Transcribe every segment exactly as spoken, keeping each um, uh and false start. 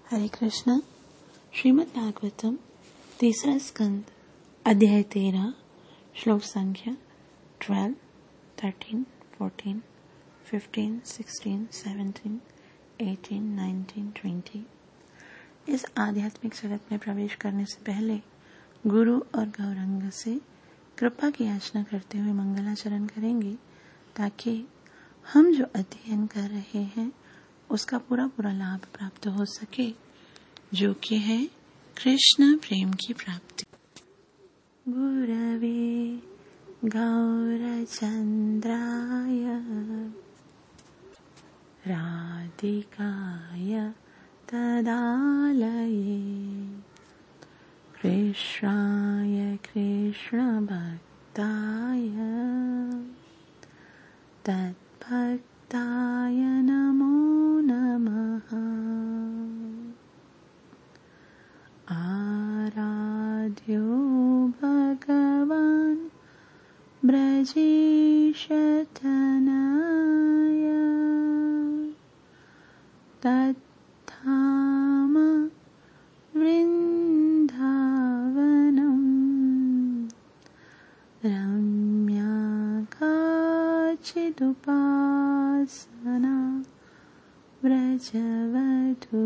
हरे कृष्ण। श्रीमद् भागवतम तीसरा स्कंद अध्याय तेरह श्लोक संख्या twelve, thirteen, fourteen, fifteen, sixteen, seventeen, eighteen, nineteen, twenty. इस आध्यात्मिक जगत में प्रवेश करने से पहले गुरु और गौरंग से कृपा की याचना करते हुए मंगलाचरण करेंगे ताकि हम जो अध्ययन कर रहे हैं उसका पूरा पूरा लाभ प्राप्त हो सके, जो कि है कृष्ण प्रेम की प्राप्ति। गुरवे गौरचंद्राय राधिकाय तदालये कृष्णाय कृष्ण भक्ताय तद्भक्ताय नमो नमः। आराध्यो भगवान् ब्रजेशतनय तद्धाम वृन्दावनम् रम्या काचिदुपासना व्रजवधू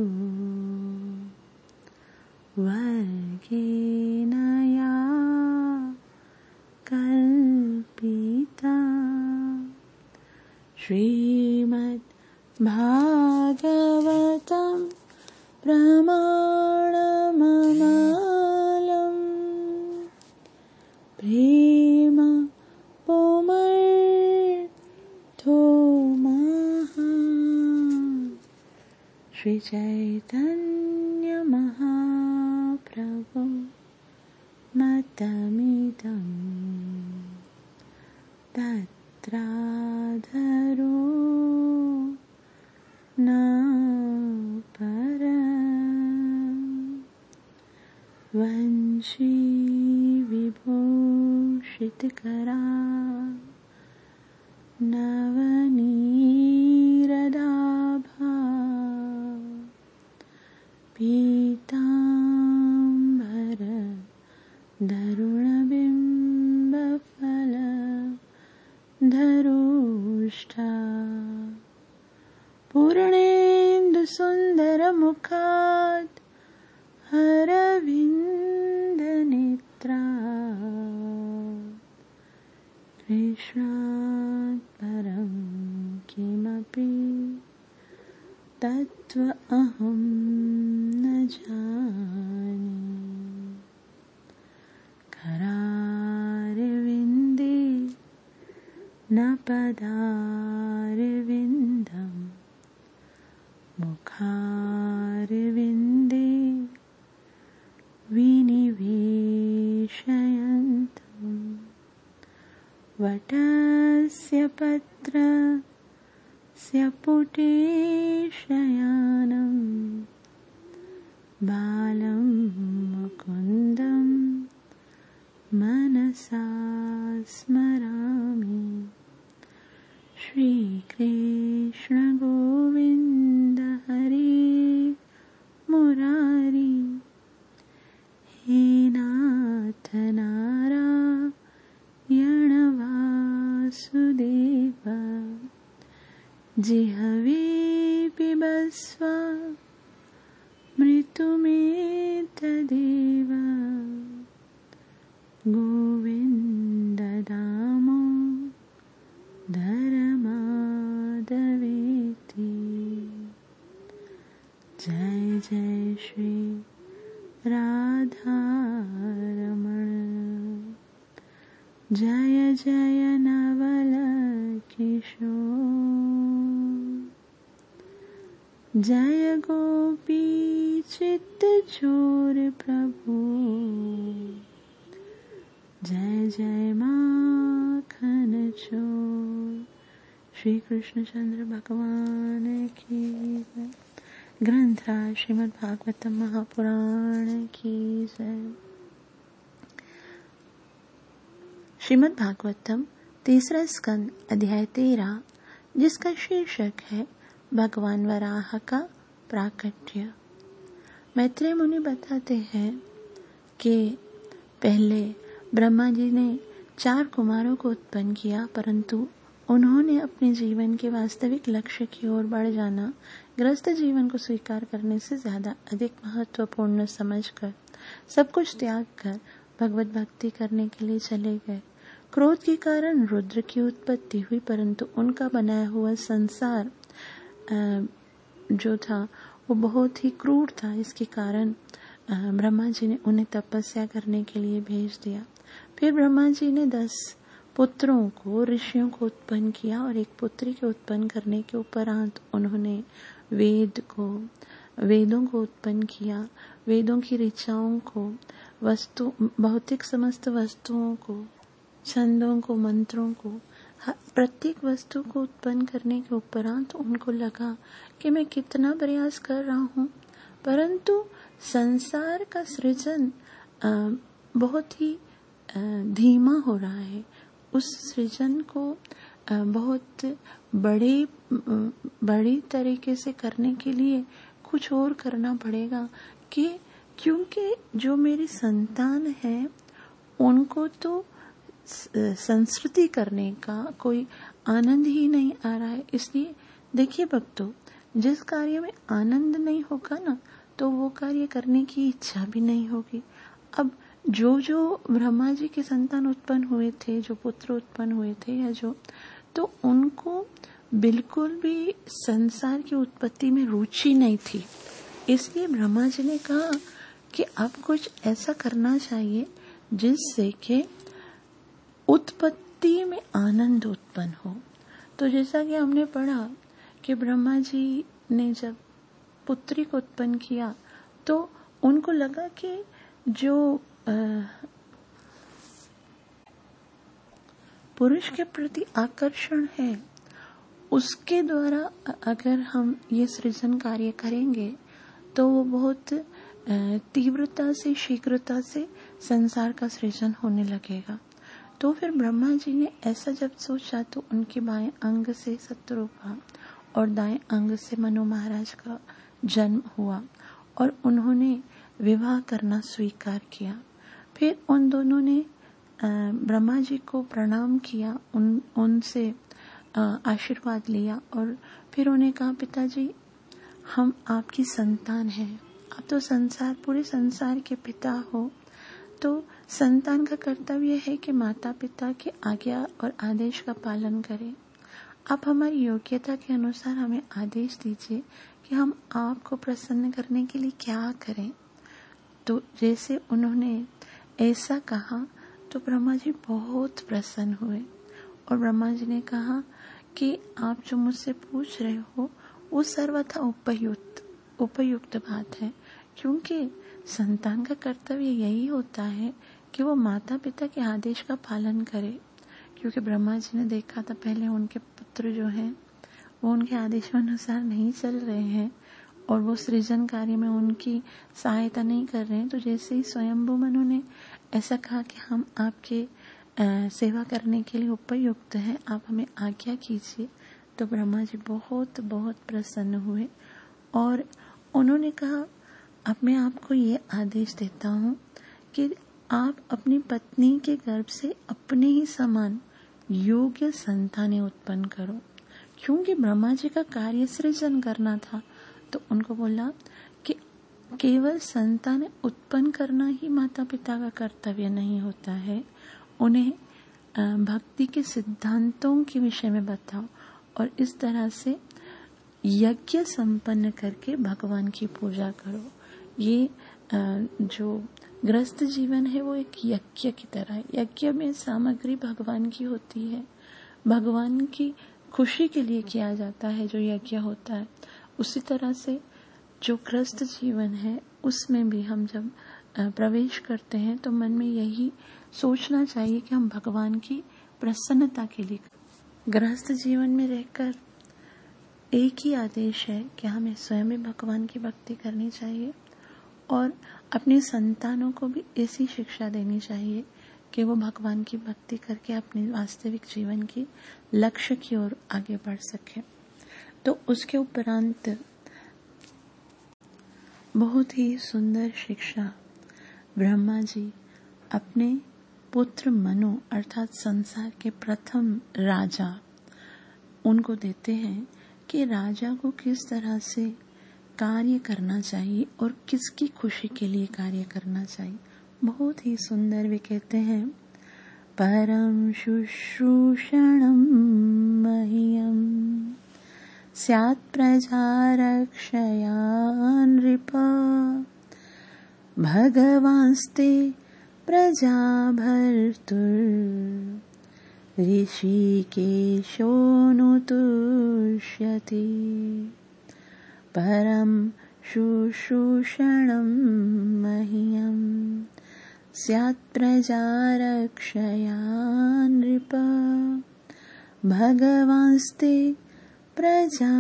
वर्गेण या कल्पिता। श्रीमद् भागवतं प्रमाणममलम् प्रेम पुमर्थो महा। श्री चैतन्य महाप्रभु मतमिदं तत्राधरो न परम् वंशी विभूषितकरा नवनीरदाभा पीताम्बर धरुणबिम्बफल धरुष्टा पूर्णेन्दुसुन्दरमुखात् अरविन्दनेत्रा कृष्णात् परं किमपि तत्त्वमहं न जाने। करारविन्दे न पदारविन्दं मुखारविन्दे विनिवेशयन्तं वटस्य पत्रस्य पुटे शयानं बालं मुकुन्दं मनसा स्मरामि। श्रीकृष्ण गोविन्द हरे मुरारी हे नाथ नारायण वासुदेव जिह्वे पिबस्व मृत्युमेतदेव गोविन्द दामोदर माधवेति। जय जय श्री राधारमण जय जय नवल किशोर जय गोपी चित्त चोर प्रभु जय जय माखन चोर। श्री कृष्ण चंद्र भगवान की जय। ग्रंथराज श्रीमद् भागवतम महापुराण की जय। श्रीमद् भागवतम तीसरा स्कंद अध्याय तेरह, जिसका शीर्षक है भगवान वराह का प्राकट्य। मैत्रेय मुनि बताते हैं कि पहले ब्रह्मा जी ने चार कुमारों को उत्पन्न किया, परंतु उन्होंने अपने जीवन के वास्तविक लक्ष्य की ओर बढ़ जाना गृहस्थ जीवन को स्वीकार करने से ज्यादा अधिक महत्वपूर्ण समझकर सब कुछ त्याग कर भगवत भक्ति करने के लिए चले गए। क्रोध के कारण रुद्र की उत्पत्ति हुई, परंतु उनका बनाया हुआ संसार जो था वो बहुत ही क्रूर था। इसके कारण ब्रह्मा जी ने उन्हें तपस्या करने के लिए भेज दिया। फिर ब्रह्मा जी ने दस पुत्रों को, ऋषियों को उत्पन्न किया और एक पुत्री के उत्पन्न करने के उपरांत उन्होंने वेद को वेदों को उत्पन्न किया। वेदों की ऋचाओं को, वस्तु भौतिक समस्त वस्तुओं को, छंदों को, मंत्रों को, प्रत्येक वस्तु को उत्पन्न करने के उपरांत उनको लगा कि मैं कितना प्रयास कर रहा हूँ, परंतु संसार का सृजन बहुत ही धीमा हो रहा है। उस सृजन को बहुत बड़े बड़ी तरीके से करने के लिए कुछ और करना पड़ेगा, कि क्योंकि जो मेरी संतान है उनको तो संस्कृति करने का कोई आनंद ही नहीं आ रहा है। इसलिए देखिए भक्तों, जिस कार्य में आनंद नहीं होगा ना, तो वो कार्य करने की इच्छा भी नहीं होगी। अब जो जो ब्रह्मा जी के संतान उत्पन्न हुए थे, जो पुत्र उत्पन्न हुए थे या जो, तो उनको बिल्कुल भी संसार की उत्पत्ति में रुचि नहीं थी। इसलिए ब्रह्मा जी ने कहा कि अब कुछ ऐसा करना चाहिए जिससे कि उत्पत्ति में आनंद उत्पन्न हो। तो जैसा कि हमने पढ़ा कि ब्रह्मा जी ने जब पुत्री को उत्पन्न किया तो उनको लगा कि जो पुरुष के प्रति आकर्षण है उसके द्वारा अगर हम ये सृजन कार्य करेंगे तो वो बहुत तीव्रता से, शीघ्रता से संसार का सृजन होने लगेगा। तो फिर ब्रह्मा जी ने ऐसा जब सोचा तो उनके बाएं अंग से शत्रुघ्न और दाएं अंग से मनु महाराज का जन्म हुआ और उन्होंने विवाह करना स्वीकार किया। फिर उन दोनों ने ब्रह्मा जी को प्रणाम किया, उन उनसे आशीर्वाद लिया और फिर उन्हें कहा, पिताजी हम आपकी संतान हैं, आप तो संसार पूरे संसार के पिता हो, तो संतान का कर्तव्य है कि माता पिता की आज्ञा और आदेश का पालन करें। आप हमारी योग्यता के अनुसार हमें आदेश दीजिए कि हम आपको प्रसन्न करने के लिए क्या करें। तो जैसे उन्होंने ऐसा कहा तो ब्रह्मा जी बहुत प्रसन्न हुए और ब्रह्मा जी ने कहा कि आप जो मुझसे पूछ रहे हो वो सर्वथा उपयुक्त उपयुक्त बात है, क्योंकि संतान का कर्तव्य यही होता है कि वो माता पिता के आदेश का पालन करे। क्योंकि ब्रह्मा जी ने देखा था पहले उनके पुत्र जो हैं वो उनके आदेशानुसार नहीं चल रहे हैं और वो सृजन कार्य में उनकी सहायता नहीं कर रहे हैं। तो जैसे ही स्वयंभू मनु ने ऐसा कहा कि हम आपके आ, सेवा करने के लिए उपयुक्त हैं, आप हमें आज्ञा कीजिए, तो ब्रह्मा जी बहुत बहुत प्रसन्न हुए और उन्होंने कहा, अब मैं आपको ये आदेश देता हूँ कि आप अपनी पत्नी के गर्भ से अपने ही समान योग्य संतानें उत्पन्न करो। क्योंकि ब्रह्मा जी का कार्य सृजन करना था, तो उनको बोला कि केवल संतान उत्पन्न करना ही माता पिता का कर्तव्य नहीं होता है, उन्हें भक्ति के सिद्धांतों के विषय में बताओ और इस तरह से यज्ञ संपन्न करके भगवान की पूजा करो। ये जो गृहस्थ जीवन है वो एक यज्ञ की तरह है। यज्ञ में सामग्री भगवान की होती है, भगवान की खुशी के लिए किया जाता है जो यज्ञ होता है। उसी तरह से जो गृहस्थ जीवन है उसमें भी हम जब प्रवेश करते हैं तो मन में यही सोचना चाहिए कि हम भगवान की प्रसन्नता के लिए। गृहस्थ जीवन में रहकर एक ही आदेश है कि हमें स्वयं भी भगवान की भक्ति करनी चाहिए और अपने संतानों को भी ऐसी शिक्षा देनी चाहिए कि वो भगवान की भक्ति करके अपने वास्तविक जीवन की लक्ष्य की ओर आगे बढ़ सके। तो उसके उपरांत बहुत ही सुंदर शिक्षा ब्रह्मा जी अपने पुत्र मनु अर्थात संसार के प्रथम राजा उनको देते हैं कि राजा को किस तरह से कार्य करना चाहिए और किसकी खुशी के लिए कार्य करना चाहिए। बहुत ही सुंदर वे कहते हैं, परम शुश्रूषणं मह्यं स्यात् प्रजा रक्षया नृप भगवांस्ते प्रजा भर्तुर् ऋषिकेशो नुतुष्यति। परम शुश्रूषणं मह्यं स्यात् प्रजा रक्षया नृप भगवांस्ते प्रजा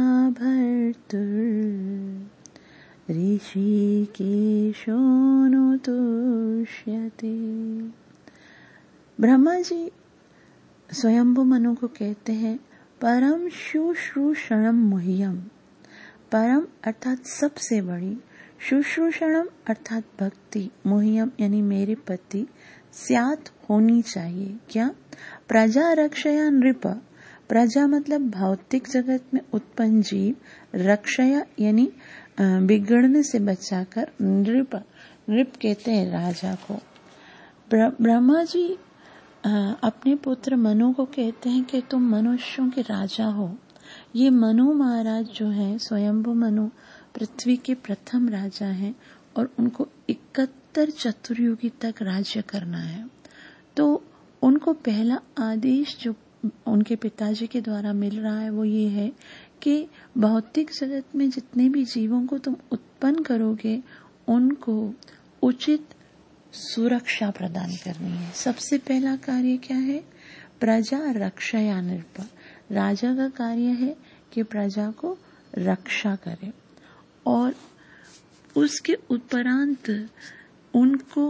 भर्तुर् ऋषिकेशो नुतुष्यति। ब्रह्मा जी स्वयंभू मनु को कहते हैं, परम शुश्रूषणं मह्यं, परम अर्थात सबसे बड़ी, शुश्रूषणम अर्थात भक्ति, मह्यम यानी मेरे पति, स्यात् होनी चाहिए क्या, प्रजा रक्षया नृप, प्रजा मतलब भौतिक जगत में उत्पन्न जीव, रक्षया यानी बिगड़ने से बचाकर, नृप नृप कहते हैं राजा को। ब्रह्मा जी अपने पुत्र मनु को कहते हैं कि तुम मनुष्यों के राजा हो। ये मनु महाराज जो हैं, स्वयंभू मनु पृथ्वी के प्रथम राजा हैं और उनको इकहत्तर चतुर्युगी तक राज्य करना है। तो उनको पहला आदेश जो उनके पिताजी के द्वारा मिल रहा है वो ये है कि भौतिक जगत में जितने भी जीवों को तुम उत्पन्न करोगे उनको उचित सुरक्षा प्रदान करनी है। सबसे पहला कार्य क्या है, प्रजा रक्षया नृप, राजा का कार्य है कि प्रजा को रक्षा करे और उसके उपरांत उनको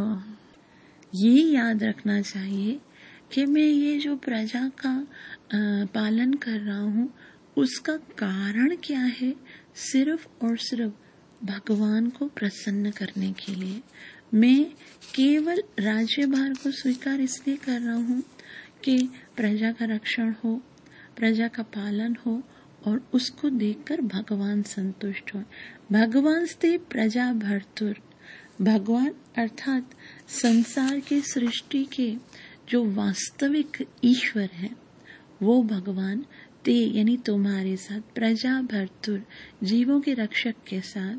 ये याद रखना चाहिए कि मैं ये जो प्रजा का पालन कर रहा हूँ उसका कारण क्या है, सिर्फ और सिर्फ भगवान को प्रसन्न करने के लिए। मैं केवल राज्यभार को स्वीकार इसलिए कर रहा हूँ कि प्रजा का रक्षण हो, प्रजा का पालन हो और उसको देखकर भगवान संतुष्ट हो। भगवान स्ते प्रजा भर्तुर, भगवान अर्थात संसार के सृष्टि के जो वास्तविक ईश्वर है वो भगवान ते यानी तुम्हारे साथ, प्रजा भर्तुर जीवों के रक्षक के साथ,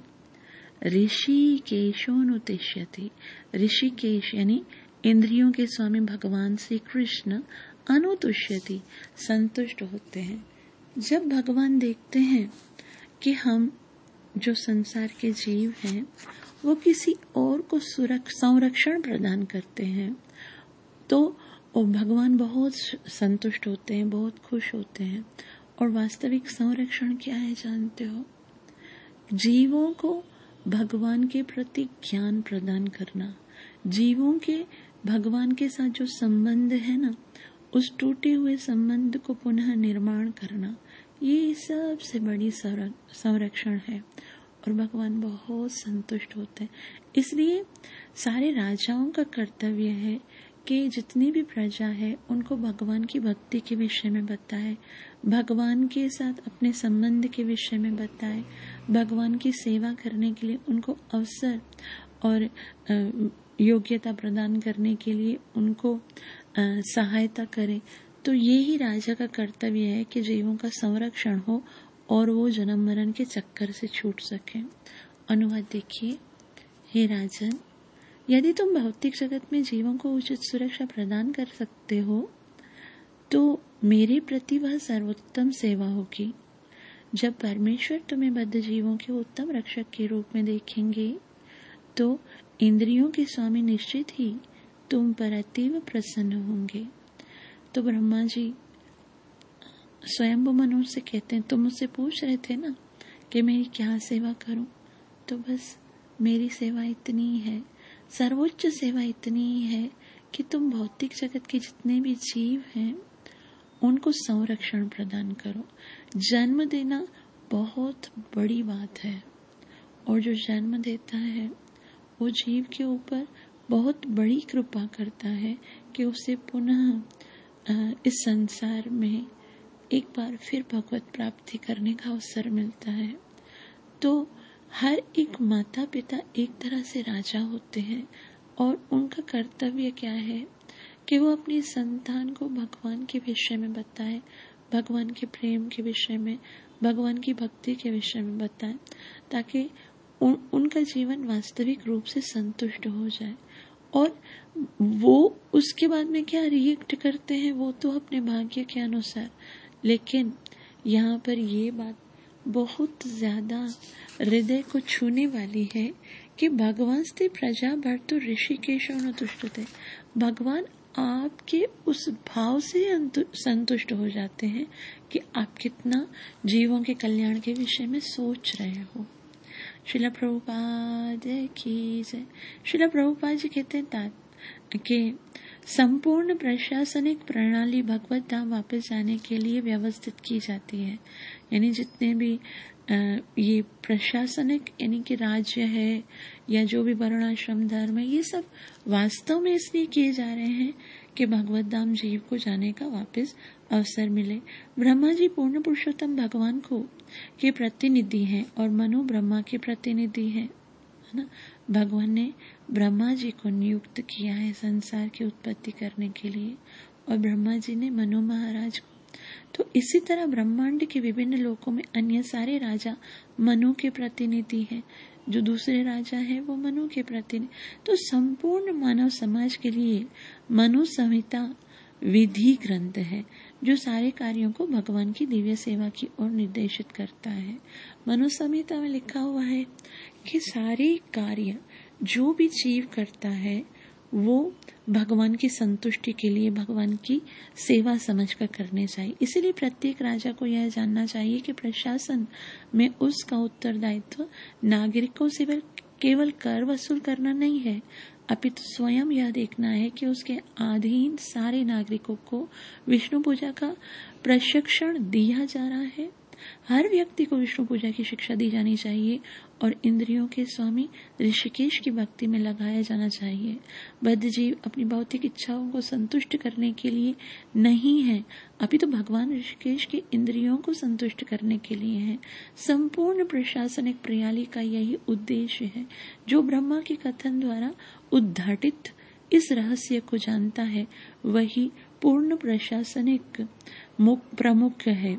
ऋषिकेशोनुतिष्यति, ऋषिकेश यानी इंद्रियों के स्वामी भगवान श्री कृष्ण अनुतुष्यति संतुष्ट होते हैं। जब भगवान देखते हैं कि हम जो संसार के जीव हैं वो किसी और को संरक्षण प्रदान करते हैं तो भगवान बहुत संतुष्ट होते हैं, बहुत खुश होते हैं। और वास्तविक संरक्षण क्या है जानते हो, जीवों को भगवान के प्रति ज्ञान प्रदान करना, जीवों के भगवान के साथ जो संबंध है ना उस टूटे हुए संबंध को पुनः निर्माण करना, ये सबसे बड़ी संरक्षण है और भगवान बहुत संतुष्ट होते हैं। इसलिए सारे राजाओं का कर्तव्य है कि जितनी भी प्रजा है उनको भगवान की भक्ति के विषय में बताए, भगवान के साथ अपने संबंध के विषय में बताए, भगवान की सेवा करने के लिए उनको अवसर और योग्यता प्रदान करने के लिए उनको सहायता करें। तो ये ही राजा का कर्तव्य है कि जीवों का संरक्षण हो और वो जन्म मरण के चक्कर से छूट सके। अनुवाद देखिए, हे राजन, यदि तुम भौतिक जगत में जीवों को उचित सुरक्षा प्रदान कर सकते हो तो मेरे प्रति वह सर्वोत्तम सेवा होगी। जब परमेश्वर तुम्हें बद्ध जीवों के उत्तम रक्षक के रूप में देखेंगे तो इंद्रियों के स्वामी निश्चित ही तुम पर अतीव प्रसन्न होंगे। तो ब्रह्मा जी स्वयंभू मनु से कहते हैं, तुम मुझसे पूछ रहे थे ना कि मेरी क्या सेवा करूं, तो बस मेरी सेवा इतनी ही है, सर्वोच्च सेवा इतनी ही है कि तुम भौतिक जगत के जितने भी जीव हैं उनको संरक्षण प्रदान करो। जन्म देना बहुत बड़ी बात है और जो जन्म देता है वो जीव के ऊपर बहुत बड़ी कृपा करता है कि उसे पुनः इस संसार में एक बार फिर भगवत प्राप्ति करने का अवसर मिलता है। तो हर एक माता पिता एक तरह से राजा होते हैं और उनका कर्तव्य क्या है कि वो अपनी संतान को भगवान के विषय में बताए, भगवान के प्रेम के विषय में, भगवान की भक्ति के विषय में बताए, ताकि उन, उनका जीवन वास्तविक रूप से संतुष्ट हो जाए। और वो उसके बाद में क्या रिएक्ट करते हैं वो तो अपने भाग्य के अनुसार, लेकिन यहाँ पर ये बात बहुत ज्यादा हृदय को छूने वाली है कि भगवान स्ते प्रजा भर्तु ऋषिकेशो न तुष्टते। भगवान आपके उस भाव से संतुष्ट हो जाते हैं कि आप कितना जीवों के कल्याण के विषय में सोच रहे हो। श्रील प्रभुपाद की जय। श्रील प्रभुपाद जी कहते हैं कि संपूर्ण प्रशासनिक प्रणाली भगवत धाम वापस जाने के लिए व्यवस्थित की जाती है। यानी जितने भी आ, ये प्रशासनिक यानी कि राज्य है या जो भी वर्णाश्रम धर्म है, ये सब वास्तव में इसलिए किए जा रहे हैं कि भगवत धाम जीव को जाने का वापस अवसर मिले। ब्रह्मा जी पूर्ण पुरुषोत्तम भगवान को के प्रतिनिधि हैं और मनु ब्रह्मा के प्रतिनिधि हैं, है ना। भगवान ने ब्रह्मा जी को नियुक्त किया है संसार की उत्पत्ति करने के लिए और ब्रह्मा जी ने मनु महाराज को। तो इसी तरह ब्रह्मांड के विभिन्न लोकों में अन्य सारे राजा मनु के प्रतिनिधि हैं, जो दूसरे राजा हैं वो मनु के प्रतिनिधि। तो संपूर्ण मानव समाज के लिए मनु संहिता विधि ग्रंथ है जो सारे कार्यों को भगवान की दिव्य सेवा की ओर निर्देशित करता है। मनु संहिता में लिखा हुआ है कि सारे कार्य जो भी जीव करता है वो भगवान की संतुष्टि के लिए भगवान की सेवा समझकर करने चाहिए। इसीलिए प्रत्येक राजा को यह जानना चाहिए कि प्रशासन में उसका उत्तरदायित्व नागरिकों से केवल कर वसूल करना नहीं है, अपितु स्वयं यह देखना है कि उसके अधीन सारे नागरिकों को विष्णु पूजा का प्रशिक्षण दिया जा रहा है। हर व्यक्ति को विष्णु पूजा की शिक्षा दी जानी चाहिए और इंद्रियों के स्वामी ऋषिकेश की भक्ति में लगाया जाना चाहिए। बद्ध जीव अपनी भौतिक इच्छाओं को संतुष्ट करने के लिए नहीं है, अपितु तो भगवान ऋषिकेश के इंद्रियों को संतुष्ट करने के लिए है। संपूर्ण प्रशासनिक प्रणाली का यही उद्देश्य है। जो ब्रह्मा के कथन द्वारा उद्घाटित इस रहस्य को जानता है वही पूर्ण प्रशासनिक प्रमुख है।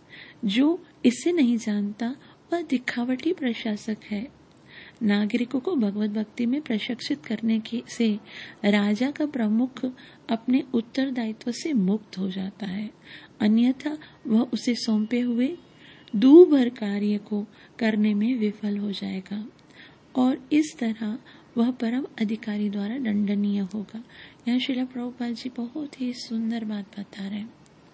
जो इसे नहीं जानता वह दिखावटी प्रशासक है। नागरिकों को भगवत भक्ति में प्रशिक्षित करने के से राजा का प्रमुख अपने उत्तरदायित्व से मुक्त हो जाता है, अन्यथा वह उसे सौंपे हुए दूभर कार्य को करने में विफल हो जाएगा और इस तरह वह परम अधिकारी द्वारा दंडनीय होगा। यहाँ श्रील प्रभुपाद जी बहुत ही सुंदर बात बता रहे हैं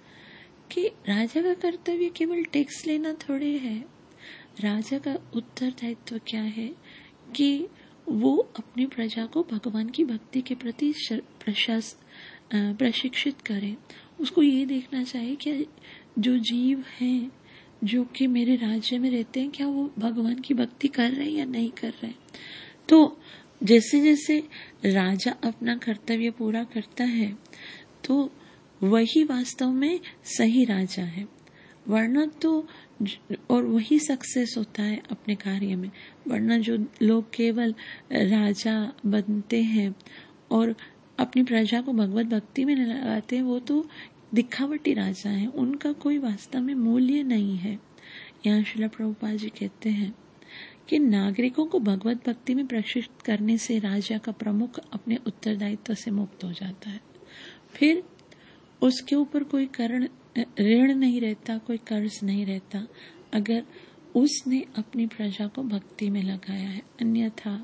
कि राजा का कर्तव्य केवल टैक्स लेना थोड़े है। राजा का उत्तरदायित्व क्या है कि वो अपनी प्रजा को भगवान की भक्ति के प्रति प्रशास प्रशिक्षित करे। उसको ये देखना चाहिए कि जो जीव हैं जो कि मेरे राज्य में रहते हैं क्या वो भगवान की भक्ति कर रहे हैं या नहीं कर रहे हैं। तो जैसे जैसे राजा अपना कर्तव्य पूरा करता है तो वही वास्तव में सही राजा है, वरना तो और वही सक्सेस होता है अपने कार्य में। वरना जो लोग केवल राजा बनते हैं और अपनी प्रजा को भगवत भक्ति में लगाते हैं वो तो दिखावटी राजा हैं, उनका कोई वास्तव में मूल्य नहीं है। यहाँ श्रील प्रभुपाद जी कहते हैं कि नागरिकों को भगवत भक्ति में प्रशिक्षित करने से राजा का प्रमुख अपने उत्तरदायित्व से मुक्त हो जाता है। फिर उसके ऊपर कोई करण ऋण नहीं रहता, कोई कर्ज नहीं रहता अगर उसने अपनी प्रजा को भक्ति में लगाया है, अन्यथा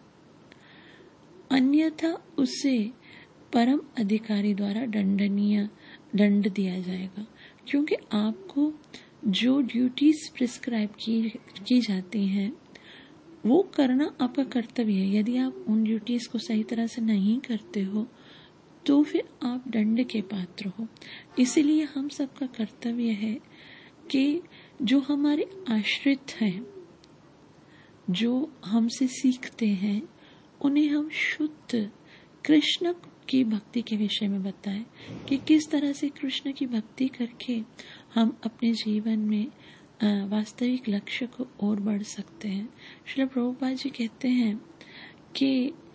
अन्यथा उसे परम अधिकारी द्वारा दंडनीय दंड दिया जाएगा। क्योंकि आपको जो ड्यूटीज प्रिस्क्राइब की की जाती हैं वो करना आपका कर्तव्य है। यदि आप उन ड्यूटीज को सही तरह से नहीं करते हो तो फिर आप दंड के पात्र हो। इसीलिए हम सबका कर्तव्य है कि जो हमारे आश्रित हैं जो हमसे सीखते हैं उन्हें हम शुद्ध कृष्ण की भक्ति के विषय में बताएं कि किस तरह से कृष्ण की भक्ति करके हम अपने जीवन में वास्तविक लक्ष्य को और बढ़ सकते हैं। श्रील प्रभुपाद जी कहते हैं कि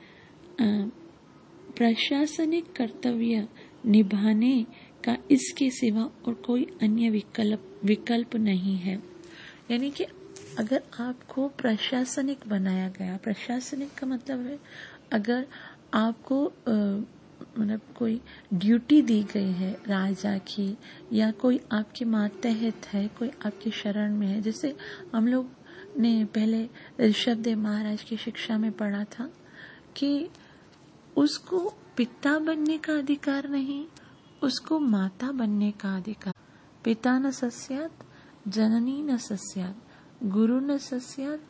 प्रशासनिक कर्तव्य निभाने का इसके सिवा और कोई अन्य विकल्प विकल्प नहीं है। यानी कि अगर आपको प्रशासनिक बनाया गया, प्रशासनिक का मतलब है अगर आपको मतलब कोई ड्यूटी दी गई है राजा की, या कोई आपके मातहत है, कोई आपके शरण में है, जैसे हम लोग ने पहले ऋषभदेव महाराज की शिक्षा में पढ़ा था कि उसको पिता बनने का अधिकार नहीं, उसको माता बनने का अधिकार। पिता न सस्यात्, जननी न सस्यात्, गुरु न सस्यात्,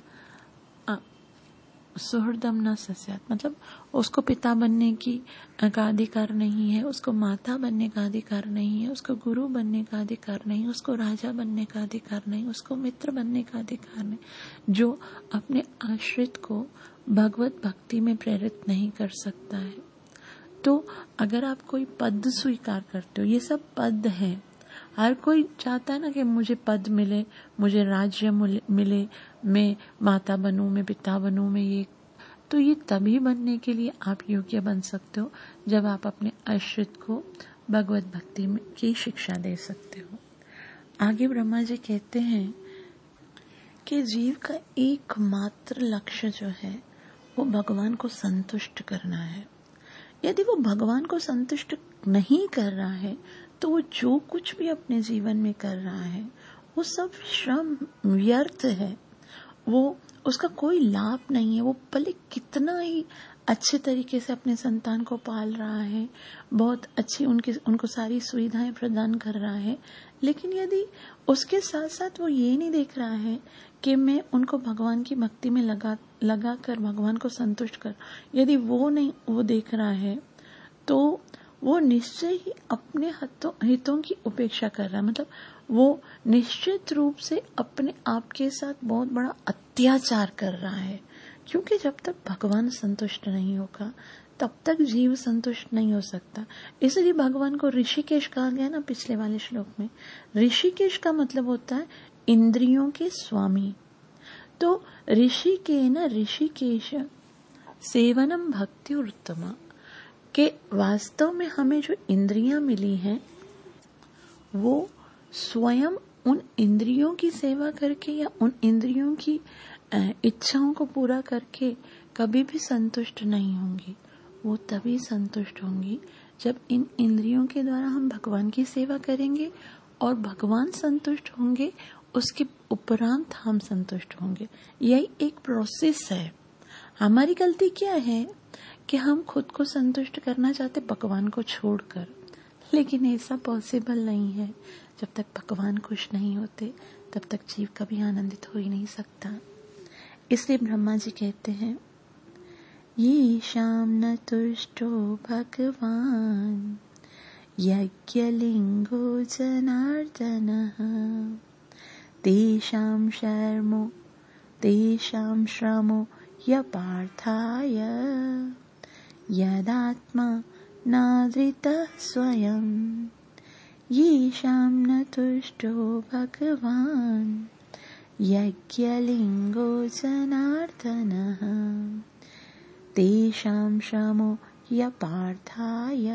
सुहृदम न सस्यात्। मतलब उसको पिता बनने की का अधिकार नहीं है, उसको माता बनने का अधिकार नहीं है, उसको गुरु बनने का अधिकार नहीं, उसको राजा बनने का अधिकार नहीं, उसको मित्र बनने का अधिकार नहीं। जो अपने आश्रित को भगवत भक्ति में प्रेरित नहीं कर सकता है। तो अगर आप कोई पद स्वीकार करते हो, ये सब पद हैं, हर कोई चाहता है ना कि मुझे पद मिले, मुझे राज्य मिले, मैं माता बनूं, मैं पिता बनूं, मैं ये। तो ये तभी बनने के लिए आप योग्य बन सकते हो जब आप अपने आश्रित को भगवत भक्ति की शिक्षा दे सकते हो। आगे ब्रह्मा जी कहते हैं कि जीव का एकमात्र लक्ष्य जो है वो भगवान को संतुष्ट करना है। यदि वो भगवान को संतुष्ट नहीं कर रहा है तो वो जो कुछ भी अपने जीवन में कर रहा है वो सब श्रम व्यर्थ है, वो उसका कोई लाभ नहीं है। वो भले कितना ही अच्छे तरीके से अपने संतान को पाल रहा है, बहुत अच्छी उनके उनको सारी सुविधाएं प्रदान कर रहा है, लेकिन यदि उसके साथ साथ वो ये नहीं देख रहा है कि मैं उनको भगवान की भक्ति में लगा लगा कर भगवान को संतुष्ट कर, यदि वो नहीं वो देख रहा है तो वो निश्चय ही अपने हितों हितों की उपेक्षा कर रहा है। मतलब वो निश्चित रूप से अपने आप के साथ बहुत बड़ा अत्याचार कर रहा है, क्योंकि जब तक भगवान संतुष्ट नहीं होगा तब तक जीव संतुष्ट नहीं हो सकता। इसलिए भगवान को ऋषिकेश कहा गया ना पिछले वाले श्लोक में। ऋषिकेश का मतलब होता है इंद्रियों के स्वामी। तो ऋषि के न ऋषिकेश सेवनम भक्ति उत्तमा के वास्तव में हमें जो इंद्रियां मिली हैं वो स्वयं उन इंद्रियों की सेवा करके या उन इंद्रियों की इच्छाओं को पूरा करके कभी भी संतुष्ट नहीं होंगी। वो तभी संतुष्ट होंगी जब इन इंद्रियों के द्वारा हम भगवान की सेवा करेंगे और भगवान संतुष्ट होंगे, उसके उपरांत हम संतुष्ट होंगे। यही एक प्रोसेस है। हमारी गलती क्या है कि हम खुद को संतुष्ट करना चाहते भगवान को छोड़कर, लेकिन ऐसा पॉसिबल नहीं है। जब तक भगवान खुश नहीं होते तब तक जीव कभी आनंदित हो ही नहीं सकता। इसलिए ब्रह्मा जी कहते हैं ये शाम न तुष्टो भगवान यज्ञलिंगो जनार्दनः तेषां शर्मो तेषां श्रमो यपार्थाय यदात्मा नादृतः स्वयं येषां न तुष्टो भगवान् यज्ञलिंगो जनार्दनः तेषां श्रमो यपार्थाय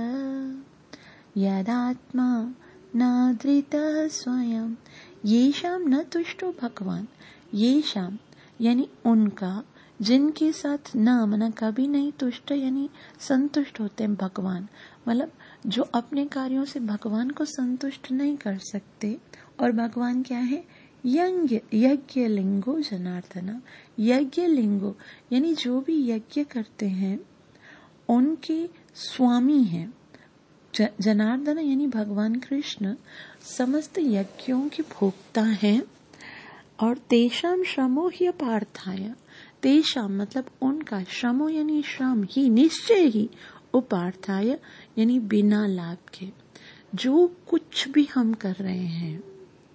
यदात्मा नादृतः स्वयं। येषां न तुष्टो भगवान, येषां यानी उनका, जिनके साथ न मना कभी नहीं तुष्ट यानी संतुष्ट होते हैं भगवान, मतलब जो अपने कार्यों से भगवान को संतुष्ट नहीं कर सकते। और भगवान क्या है? यज्ञ यज्ञ लिंगो जनार्दना। यज्ञ लिंगो यानी जो भी यज्ञ करते हैं उनके स्वामी हैं। जनार्दन यानी भगवान कृष्ण समस्त यज्ञों के भोक्ता हैं। और तेषाम श्रमो ही पार्थाय, तेषाम मतलब उनका, श्रमो यानी श्रम ही, निश्चय ही, उपार्थाय यानी बिना लाभ के। जो कुछ भी हम कर रहे हैं,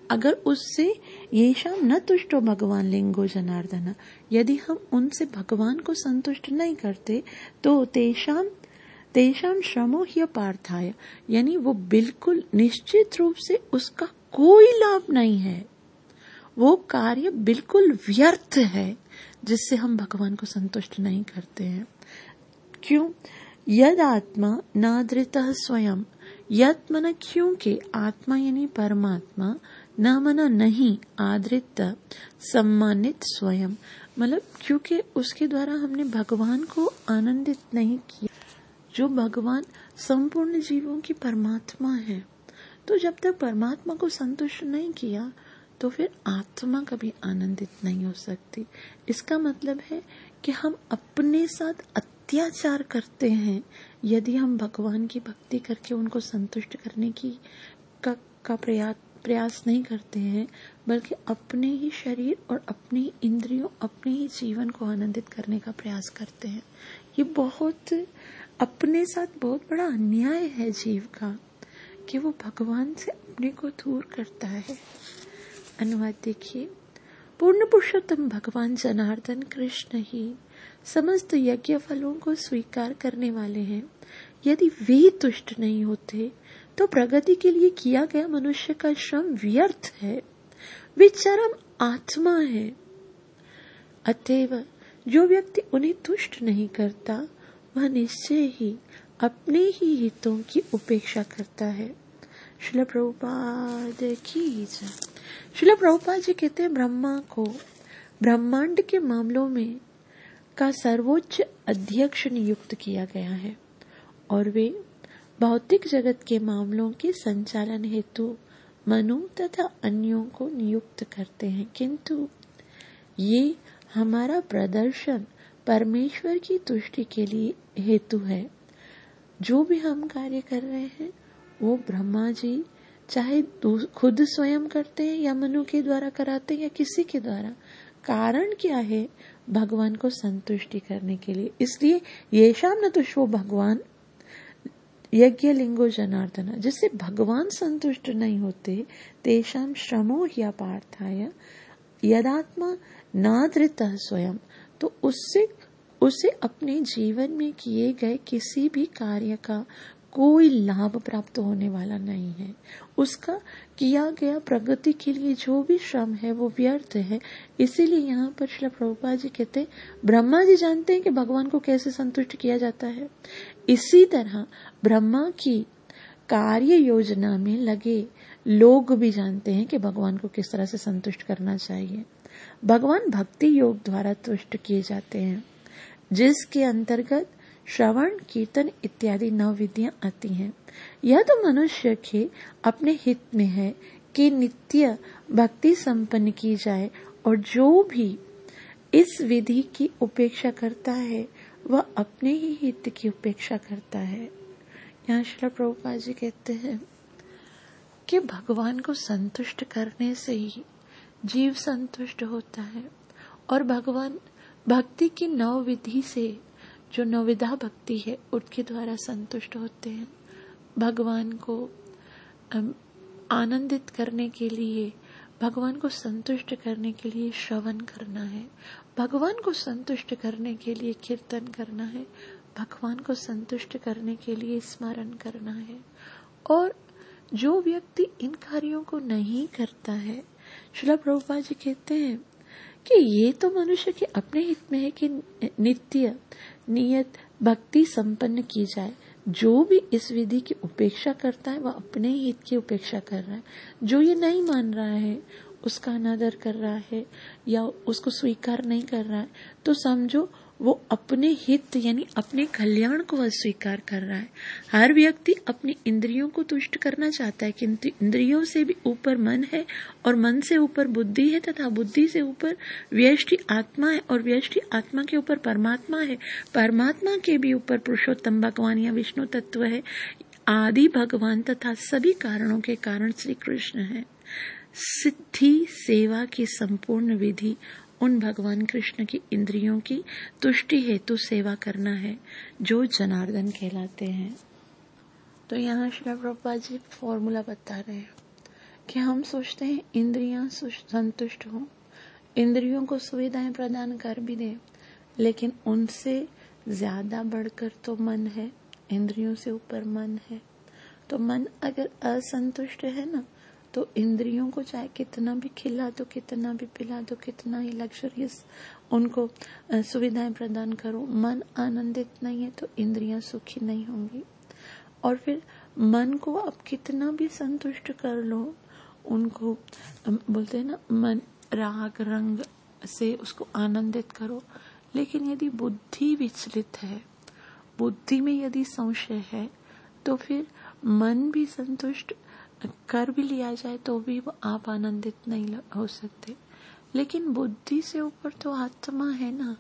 अगर उससे येषाम न तुष्टो भगवान लिंगो जनार्दन, यदि हम उनसे भगवान को संतुष्ट नहीं करते तो तेषाम तेषाम श्रमो ह्य पार्थाय, यानी वो बिल्कुल निश्चित रूप से उसका कोई लाभ नहीं है, वो कार्य बिल्कुल व्यर्थ है जिससे हम भगवान को संतुष्ट नहीं करते हैं। क्यों? यद आत्मा नादृतः स्वयं, यद मना क्योंकि आत्मा यानी परमात्मा, न मना नहीं, आदृत सम्मानित स्वयं, मतलब क्योंकि उसके द्वारा हमने भगवान को आनंदित नहीं किया। जो भगवान संपूर्ण जीवों की परमात्मा है, तो जब तक परमात्मा को संतुष्ट नहीं किया तो फिर आत्मा कभी आनंदित नहीं हो सकती। इसका मतलब है कि हम अपने साथ अत्याचार करते हैं यदि हम भगवान की भक्ति करके उनको संतुष्ट करने की का, का प्रयास प्रयास नहीं करते हैं, बल्कि अपने ही शरीर और अपनी ही इंद्रियों, अपने ही जीवन को आनंदित करने का प्रयास करते हैं। ये बहुत अपने साथ बहुत बड़ा अन्याय है जीव का कि वो भगवान से अपने को दूर करता है। अनुवाद देखिए। पूर्ण पुरुषोत्तम भगवान जनार्दन कृष्ण ही समस्त यज्ञ फलों को स्वीकार करने वाले हैं। यदि वे तुष्ट नहीं होते तो प्रगति के लिए किया गया मनुष्य का श्रम व्यर्थ है, वे चरम आत्मा है। अतएव जो व्यक्ति उन्हें तुष्ट नहीं करता वह निश्चय ही अपने ही हितों की उपेक्षा करता है। श्रील प्रभुपाद की जय। श्रील प्रभुपाद जी कहते हैं, ब्रह्मा को ब्रह्मांड के मामलों में का सर्वोच्च अध्यक्ष नियुक्त किया गया है और वे भौतिक जगत के मामलों के संचालन हेतु मनु तथा अन्यों को नियुक्त करते हैं, किंतु ये हमारा प्रदर्शन परमेश्वर की तुष्टि के लिए हेतु है। जो भी हम कार्य कर रहे हैं वो ब्रह्मा जी चाहे खुद स्वयं करते हैं या मनु के द्वारा कराते हैं या किसी के द्वारा, कारण क्या है? भगवान को संतुष्टि करने के लिए। इसलिए ये शाम न तो शो भगवान यज्ञ लिंगो जनार्दन, जिससे भगवान संतुष्ट नहीं होते, तेषाम श्रमो ह्य पार्थाय यदात्मा नादृतः स्वयं, तो उससे उसे अपने जीवन में किए गए किसी भी कार्य का कोई लाभ प्राप्त होने वाला नहीं है। उसका किया गया प्रगति के लिए जो भी श्रम है वो व्यर्थ है। इसीलिए यहाँ पर श्रील प्रभुपाद जी कहते हैं, ब्रह्मा जी जानते हैं कि भगवान को कैसे संतुष्ट किया जाता है, इसी तरह ब्रह्मा की कार्य योजना में लगे लोग भी जानते हैं कि भगवान को किस तरह से संतुष्ट करना चाहिए। भगवान भक्ति योग द्वारा तुष्ट किए जाते हैं, जिसके अंतर्गत श्रवण, कीर्तन इत्यादि नव विधियां आती हैं। यह तो मनुष्य के अपने हित में है कि नित्य भक्ति संपन्न की जाए, और जो भी इस विधि की उपेक्षा करता है वह अपने ही हित की उपेक्षा करता है। यहाँ श्रील प्रभुपाद जी कहते हैं कि भगवान को संतुष्ट करने से ही जीव संतुष्ट होता है, और भगवान भक्ति की नव विधि से, जो नवविधा भक्ति है, उसके द्वारा संतुष्ट होते हैं। भगवान को आनंदित करने के लिए, भगवान को संतुष्ट करने के लिए श्रवण करना है, भगवान को संतुष्ट करने के लिए कीर्तन करना है, भगवान को संतुष्ट करने के लिए स्मरण करना है। और जो व्यक्ति इन कार्यों को नहीं करता है, श्रील प्रभुपाद जी कहते हैं कि ये तो मनुष्य के अपने हित में है कि नित्य नियत भक्ति संपन्न की जाए। जो भी इस विधि की उपेक्षा करता है वह अपने हित की उपेक्षा कर रहा है। जो ये नहीं मान रहा है, उसका अनादर कर रहा है या उसको स्वीकार नहीं कर रहा है, तो समझो वो अपने हित यानी अपने कल्याण को अस्वीकार कर रहा है। हर व्यक्ति अपनी इंद्रियों को तुष्ट करना चाहता है, किंतु इंद्रियों से भी ऊपर मन है और मन से ऊपर बुद्धि है तथा बुद्धि से ऊपर व्यष्टि आत्मा है और व्यष्टि आत्मा के ऊपर परमात्मा है। परमात्मा के भी ऊपर पुरुषोत्तम भगवान या विष्णु तत्व है। आदि भगवान तथा सभी कारणों के कारण श्री कृष्ण है। सिद्धि सेवा की संपूर्ण विधि उन भगवान कृष्ण की इंद्रियों की तुष्टि हेतु सेवा करना है, जो जनार्दन कहलाते हैं। तो यहाँ श्री प्रभुपाद जी फॉर्मूला बता रहे हैं। कि हम सोचते हैं इंद्रियां संतुष्ट हों, इंद्रियों को सुविधाएं प्रदान कर भी दें, लेकिन उनसे ज्यादा बढ़कर तो मन है, इंद्रियों से ऊपर मन है। तो मन अगर असंतुष्ट है ना, तो इंद्रियों को चाहे कितना भी खिला दो, कितना भी पिला दो, कितना ही लग्जरियस उनको सुविधाएं प्रदान करो, मन आनंदित नहीं है तो इंद्रियां सुखी नहीं होंगी। और फिर मन को आप कितना भी संतुष्ट कर लो, उनको बोलते हैं ना, मन राग रंग से उसको आनंदित करो, लेकिन यदि बुद्धि विचलित है, बुद्धि में यदि संशय है, तो फिर मन भी संतुष्ट कर भी लिया जाए तो भी वो आप आनंदित नहीं हो सकते। लेकिन बुद्धि से ऊपर तो आत्मा है ना,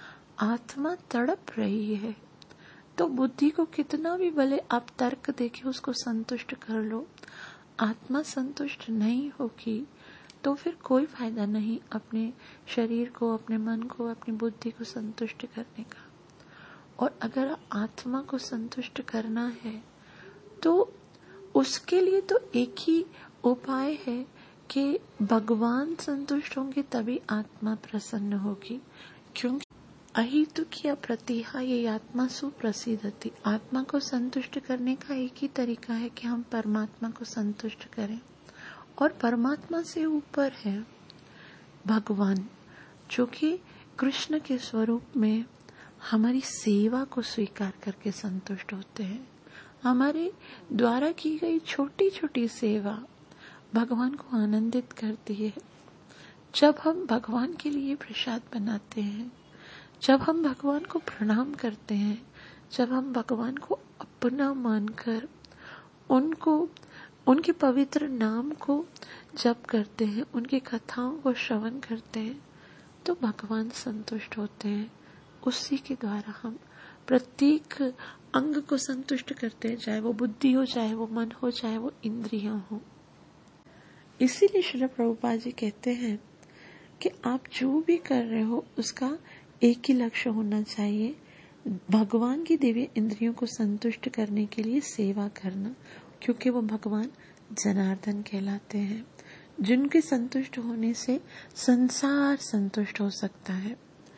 आत्मा तड़प रही है, तो बुद्धि को कितना भी भले आप तर्क देके उसको संतुष्ट कर लो, आत्मा संतुष्ट नहीं होगी तो फिर कोई फायदा नहीं अपने शरीर को, अपने मन को, अपनी बुद्धि को संतुष्ट करने का। और अगर आत्मा को संतुष्ट करना है तो उसके लिए तो एक ही उपाय है कि भगवान संतुष्ट होंगे तभी आत्मा प्रसन्न होगी। क्योंकि अहितुकीय प्रतिहा ये आत्मा सुप्रसिद्धति, आत्मा को संतुष्ट करने का एक ही तरीका है कि हम परमात्मा को संतुष्ट करें। और परमात्मा से ऊपर है भगवान, जो कि कृष्ण के स्वरूप में हमारी सेवा को स्वीकार करके संतुष्ट होते हैं। हमारे द्वारा की गई छोटी छोटी सेवा भगवान को आनंदित करती है। जब हम भगवान के लिए प्रसाद बनाते हैं, जब हम भगवान को प्रणाम करते हैं, जब हम भगवान को अपना मानकर उनको, उनके पवित्र नाम को जप करते हैं, उनकी कथाओं को श्रवण करते हैं, तो भगवान संतुष्ट होते हैं। उसी के द्वारा हम प्रत्येक अंग को संतुष्ट करते हैं, चाहे वो बुद्धि हो, चाहे वो मन हो, चाहे वो इंद्रियां हो। इसीलिए श्री प्रभुपाद जी कहते हैं कि आप जो भी कर रहे हो उसका एक ही लक्ष्य होना चाहिए, भगवान की दिव्य इंद्रियों को संतुष्ट करने के लिए सेवा करना, क्योंकि वो भगवान जनार्दन कहलाते हैं, जिनके संतुष्ट होने से संसार संतुष्ट हो सकता है।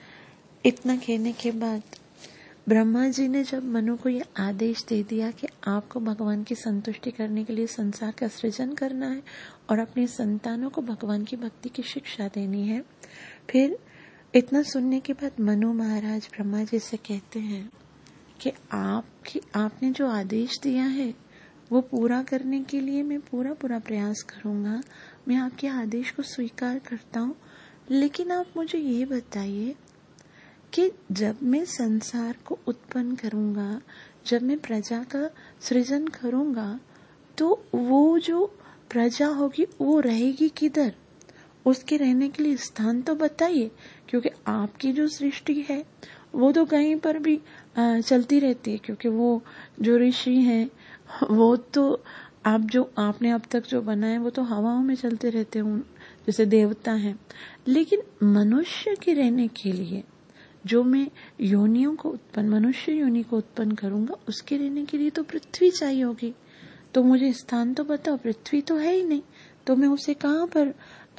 इतना कहने के बाद ब्रह्मा जी ने जब मनु को ये आदेश दे दिया कि आपको भगवान की संतुष्टि करने के लिए संसार का सृजन करना है और अपने संतानों को भगवान की भक्ति की शिक्षा देनी है, फिर इतना सुनने के बाद मनु महाराज ब्रह्मा जी से कहते हैं कि आपकी आपने जो आदेश दिया है वो पूरा करने के लिए मैं पूरा पूरा प्रयास करूंगा, मैं आपके आदेश को स्वीकार करता हूँ। लेकिन आप मुझे ये बताइए कि जब मैं संसार को उत्पन्न करूंगा, जब मैं प्रजा का सृजन करूंगा, तो वो जो प्रजा होगी वो रहेगी किधर, उसके रहने के लिए स्थान तो बताइए। क्योंकि आपकी जो सृष्टि है वो तो कहीं पर भी चलती रहती है, क्योंकि वो जो ऋषि हैं वो तो आप जो आपने अब तक जो बनाए वो तो हवाओं में चलते रहते हैं, जैसे देवता हैं। लेकिन मनुष्य के रहने के लिए जो मैं योनियों को उत्पन्न, मनुष्य योनि को उत्पन्न करूंगा, उसके रहने के लिए तो पृथ्वी चाहिए होगी। तो मुझे स्थान तो बताओ, पृथ्वी तो है ही नहीं, तो मैं उसे कहाँ पर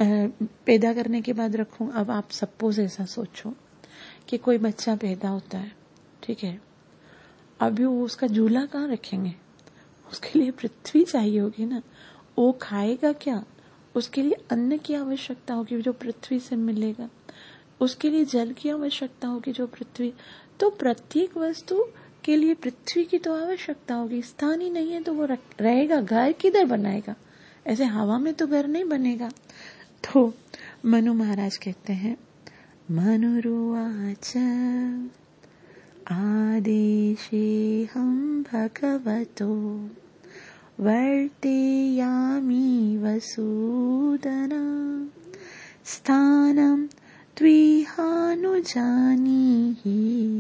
पैदा करने के बाद रखूं। अब आप सपोज ऐसा सोचो कि कोई बच्चा पैदा होता है, ठीक है, अभी वो उसका झूला कहाँ रखेंगे, उसके लिए पृथ्वी चाहिए होगी ना। वो खाएगा क्या, उसके लिए अन्न की आवश्यकता होगी जो पृथ्वी से मिलेगा, उसके लिए जल की आवश्यकता होगी जो पृथ्वी, तो प्रत्येक वस्तु के लिए पृथ्वी की तो आवश्यकता होगी। स्थान ही नहीं है तो वो रहेगा, घर किधर बनाएगा, ऐसे हवा में तो घर नहीं बनेगा। तो मनु महाराज कहते हैं, मनुरुवाच आदेशे हम भगवतो वर्तेयामि वसूदना स्थानं त्विहानुजानीहि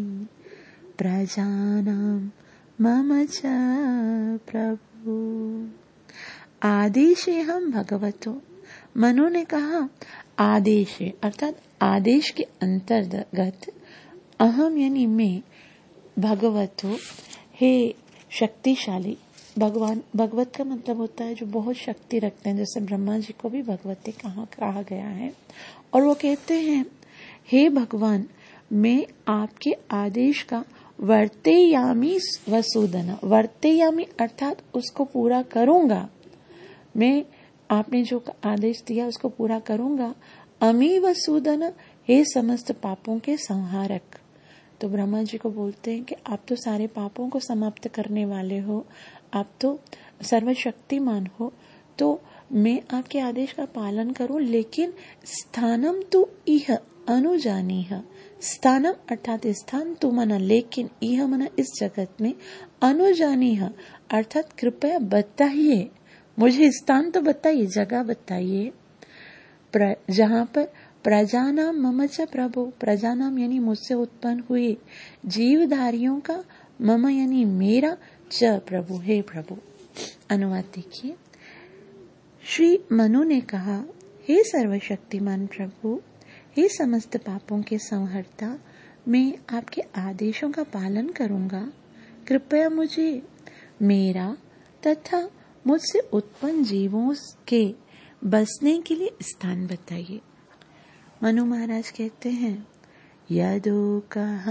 प्रजानां मम च प्रभु। आदेशे हम भगवतो, मनु ने कहा आदेश अर्थात आदेश के अंतर्गत अहम यानी मैं, भगवतो हे शक्तिशाली, भगवान, भगवत का मतलब होता है जो बहुत शक्ति रखते हैं, जैसे ब्रह्मा जी को भी भगवती कहा कहा गया है। और वो कहते हैं, हे भगवान, मैं आपके आदेश का वर्तेयामी वसूदन, वर्तेयामी अर्थात उसको पूरा करूंगा, मैं आपने जो आदेश दिया उसको पूरा करूंगा। अमी वसूदन, हे समस्त पापों के संहारक। तो ब्रह्मा जी को बोलते हैं कि आप तो सारे पापों को समाप्त करने वाले हो, आप तो सर्वशक्तिमान हो, तो मैं आपके आदेश का पालन करूं, लेकिन स्थानम तु इह अनुजानीह, स्थानम अर्थात स्थान तु मना, लेकिन इह मना इस जगत में, अनुजानीह अर्थात कृपया बताइए, मुझे स्थान तो बताइए, जगह बताइए, जहाँ पर प्रजानाम मम च प्रभु, प्रजानाम यानी मुझसे उत्पन्न हुए जीवधारियों का, मम यानी मेरा, च प्रभु हे प्रभु। अनुवाद देखिए। श्री मनु ने कहा, हे सर्वशक्तिमान प्रभु, हे समस्त पापों के संहर्ता, मैं आपके आदेशों का पालन करूंगा, कृपया मुझे मेरा तथा मुझसे उत्पन्न जीवों के बसने के लिए स्थान बताइए। मनु महाराज कहते हैं, यदोकः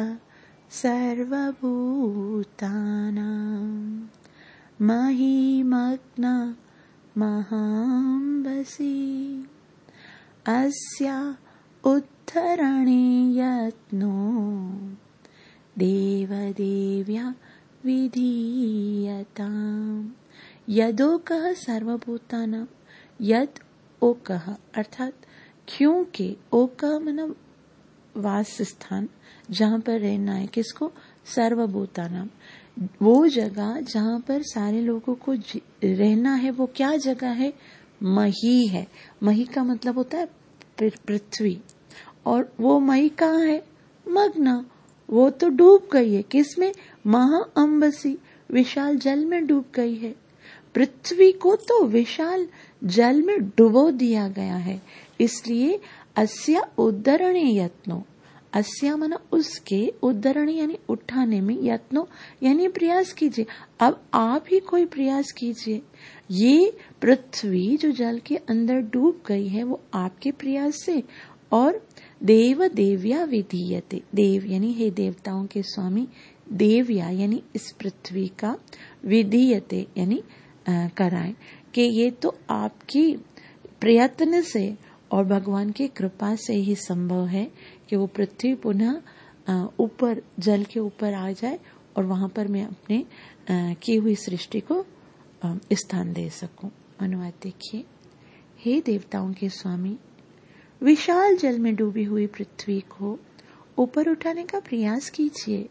सर्वभूतानां महिमग्ना महाम्बसी अस्या उद्धरणे यत्नो देवदेव्या विधीयताम्। यदोकः सर्वभूतानां, यद ओकः अर्थात क्योंकि, ओकः मतलब वास स्थान, जहाँ पर रहना है, किसको, सर्वभूतानां, वो जगह जहाँ पर सारे लोगों को रहना है, वो क्या जगह है, मही है। मही का मतलब होता है पृथ्वी, और वो मही कहाँ है, मग्ना, वो तो डूब गई है, किसमें, महा अम्बसी, विशाल जल में डूब गई है। पृथ्वी को तो विशाल जल में डुबो दिया गया है, इसलिए अस्या उद्धरणे यत्नो, अस्या माना उसके, उद्धरणे यानी उठाने में, यत्नो यानी प्रयास कीजिए। अब आप ही कोई प्रयास कीजिए, ये पृथ्वी जो जल के अंदर डूब गई है वो आपके प्रयास से। और देव देव्या विधीयते, देव यानी हे देवताओं के स्वामी, देव्या यानी इस पृथ्वी का, विधीयते यानी कराएं, कि ये तो आपकी प्रयत्न से और भगवान की कृपा से ही संभव है कि वो पृथ्वी पुनः ऊपर, जल के ऊपर आ जाए और वहां पर मैं अपने की हुई सृष्टि को स्थान दे सकूं। अनुवाद देखिए। हे देवताओं के स्वामी, विशाल जल में डूबी हुई पृथ्वी को ऊपर उठाने का प्रयास कीजिए।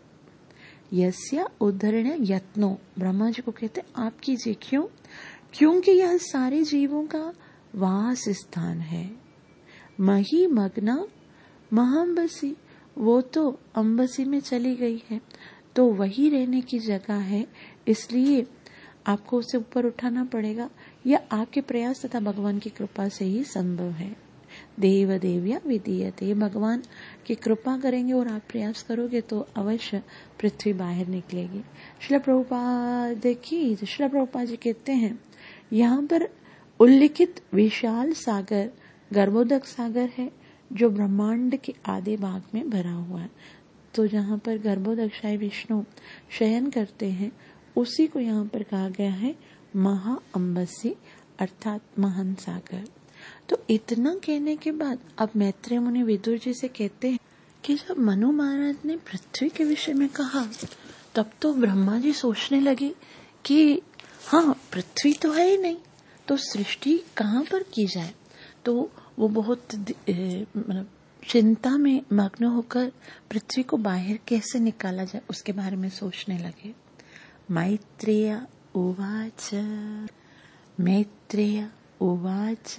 यस्या उद्धरण यत्नो, ब्रह्मा जी को कहते आप कीजिए। क्यों? क्योंकि यह सारे जीवों का वास स्थान है। मही मग्ना महाम्बसी, वो तो अम्बसी में चली गई है, तो वही रहने की जगह है, इसलिए आपको उसे ऊपर उठाना पड़ेगा। यह आपके प्रयास तथा भगवान की कृपा से ही संभव है। देव देव्या विधीयते, भगवान की कृपा करेंगे और आप प्रयास करोगे तो अवश्य पृथ्वी बाहर निकलेगी। श्रील प्रभुपाद देखिए, श्रील प्रभुपाद जी कहते हैं यहाँ पर उल्लिखित विशाल सागर गर्भोदक सागर है जो ब्रह्मांड के आधे भाग में भरा हुआ है। तो जहाँ पर गर्भोदक्षाय विष्णु शयन करते हैं उसी को यहाँ पर कहा गया है महा अम्बसी अर्थात महान सागर। तो इतना कहने के बाद अब मैत्रेय मुनि विदुर जी से कहते हैं कि जब मनु महाराज ने पृथ्वी के विषय में कहा तब तो ब्रह्मा जी सोचने लगे कि हाँ पृथ्वी तो है ही नहीं, तो सृष्टि कहाँ पर की जाए। तो वो बहुत मतलब चिंता में मग्न होकर पृथ्वी को बाहर कैसे निकाला जाए उसके बारे में सोचने लगे। मैत्रेय उवाच मैत्रेय उवाच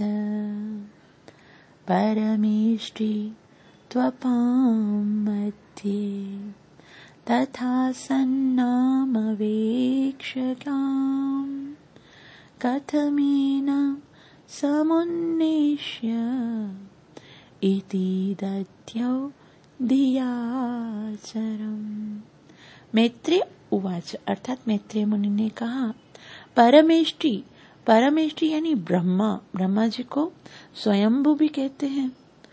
परमेष्टि त्वपां मध्ये तथा सन्नामवेक्षकाम् कथमेनं समुन्नेष्य इति दद्यौ धियाचरम्। मैत्रेय उवाच अर्थात मैत्रेय मुनि ने कहा परमेष्टि, परमेष्टि यानी ब्रह्मा, ब्रह्मा जी को स्वयंभू भी कहते हैं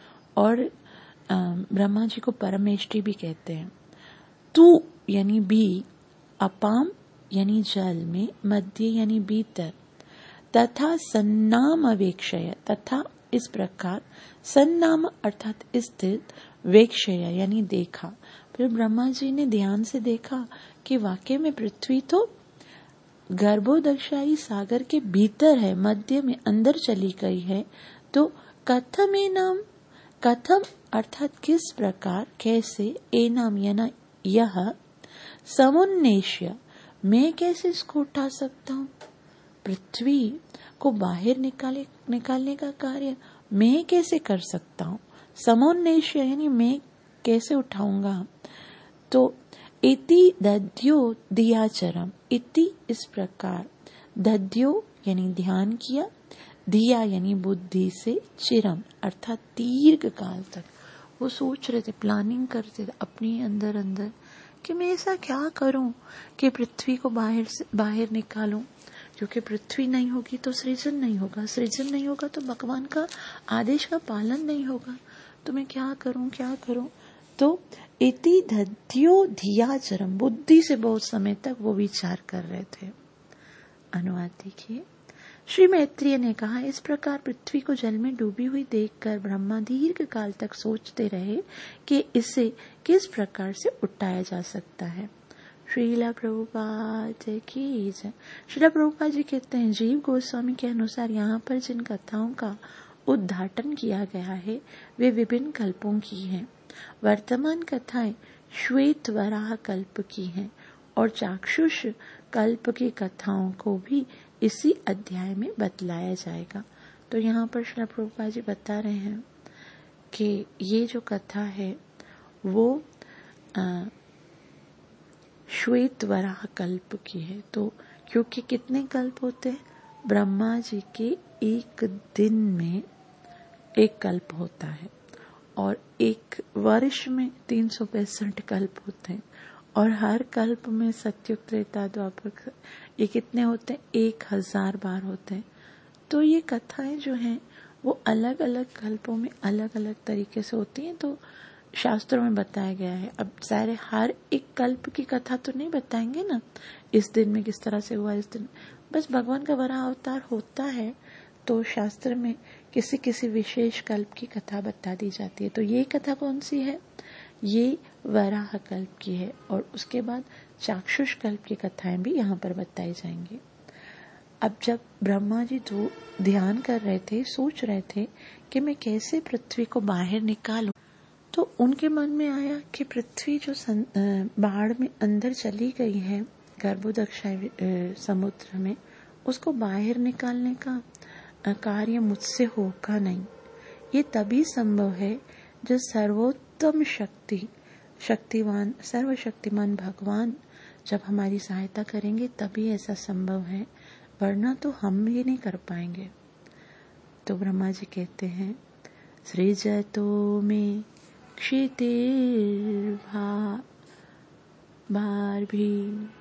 और ब्रह्मा जी को परमेष्टि भी कहते हैं। तू यानी भी, अपाम यानी जल में, मध्य यानी भीतर, तथा सन्नाम अवेक्षय, तथा इस प्रकार, सन्नाम अर्थात स्थित, वेक्षय यानी देखा। फिर ब्रह्मा जी ने ध्यान से देखा कि वाकई में पृथ्वी तो गर्भोदक्षायी सागर के भीतर है, मध्य में अंदर चली गई है। तो कथम ए नाम, कथम अर्थात किस प्रकार, कैसे, ए नाम याना यह, समुन्नेश्य मैं कैसे इसको उठा सकता हूँ, पृथ्वी को बाहर निकाले निकालने का कार्य मैं कैसे कर सकता हूँ। समुन्नेश्य यानी मैं कैसे उठाऊंगा। तो इति दध्यो दियाचरम, इति इस प्रकार, दध्यो यानी ध्यान किया, दिया यानी बुद्धि से, चिरम अर्थात दीर्घ काल तक वो सोच रहे थे, प्लानिंग करते थे अपने अंदर अंदर कि मैं ऐसा क्या करूं कि पृथ्वी को बाहर से बाहर निकालूं, क्योंकि पृथ्वी नहीं होगी तो सृजन नहीं होगा, सृजन नहीं होगा तो भगवान का आदेश का पालन नहीं होगा, तो मैं क्या करूं क्या करूं। तो इति दध्यो धियाचरम, बुद्धि से बहुत समय तक वो विचार कर रहे थे। अनुवाद देखिए। श्री मैत्रेय ने कहा, इस प्रकार पृथ्वी को जल में डूबी हुई देखकर ब्रह्मा दीर्घ काल तक सोचते रहे कि इसे किस प्रकार से उठाया जा सकता है। श्रीला प्रभुपाद की जय। श्रीला प्रभुपाद जी कहते हैं, जीव गोस्वामी के अनुसार यहाँ पर जिन कथाओं का उद्घाटन किया गया है वे विभिन्न कल्पों की हैं। वर्तमान कथाएं श्वेत वराह कल्प की हैं और चाक्षुष कल्प की कथाओं को भी इसी अध्याय में बतलाया जाएगा। तो यहाँ पर श्री प्रभुपाद जी बता रहे हैं कि ये जो कथा है वो आ, श्वेत वराह कल्प की है। तो क्योंकि कितने कल्प होते हैं, ब्रह्मा जी के एक दिन में एक कल्प होता है और एक वर्ष में तीन सौ पैंसठ कल्प होते हैं और हर कल्प में सत्युग त्रेता द्वापर ये कितने होते हैं, एक हजार बार होते हैं। तो ये कथाएं जो हैं वो अलग अलग कल्पों में अलग अलग तरीके से होती हैं, तो शास्त्रों में बताया गया है। अब सारे हर एक कल्प की कथा तो नहीं बताएंगे ना, इस दिन में किस तरह से हुआ, इस दिन बस भगवान का वराह अवतार होता है तो शास्त्र में किसी किसी विशेष कल्प की कथा बता दी जाती है। तो ये कथा कौन सी है, ये वराह कल्प की है और उसके बाद चाक्षुष कल्प की कथाएं भी यहाँ पर बताई जाएंगी। अब जब ब्रह्मा जी तो ध्यान कर रहे थे, सोच रहे थे कि मैं कैसे पृथ्वी को बाहर निकालूं, तो उनके मन में आया कि पृथ्वी जो बाढ़ में अंदर चली गई है गर्भोदक्षाय समुद्र में, उसको बाहर निकालने का कार्य मुझसे होगा नहीं। ये तभी संभव है जब सर्वोत्तम शक्ति शक्तिवान सर्वशक्तिमान भगवान जब हमारी सहायता करेंगे तभी ऐसा संभव है, वरना तो हम ये नहीं कर पाएंगे। तो ब्रह्मा जी कहते हैं, सृजतो में क्षितिर्भा भारभी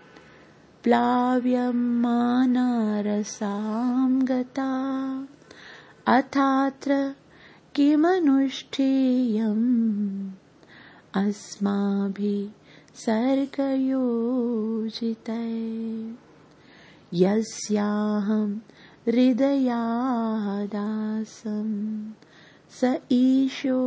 प्लाव्यमाना रसां गता अथात्र किमनुष्ठेयम् अस्माभिः सर्गयोजितै यस्याहं हृदयादासं स ईशो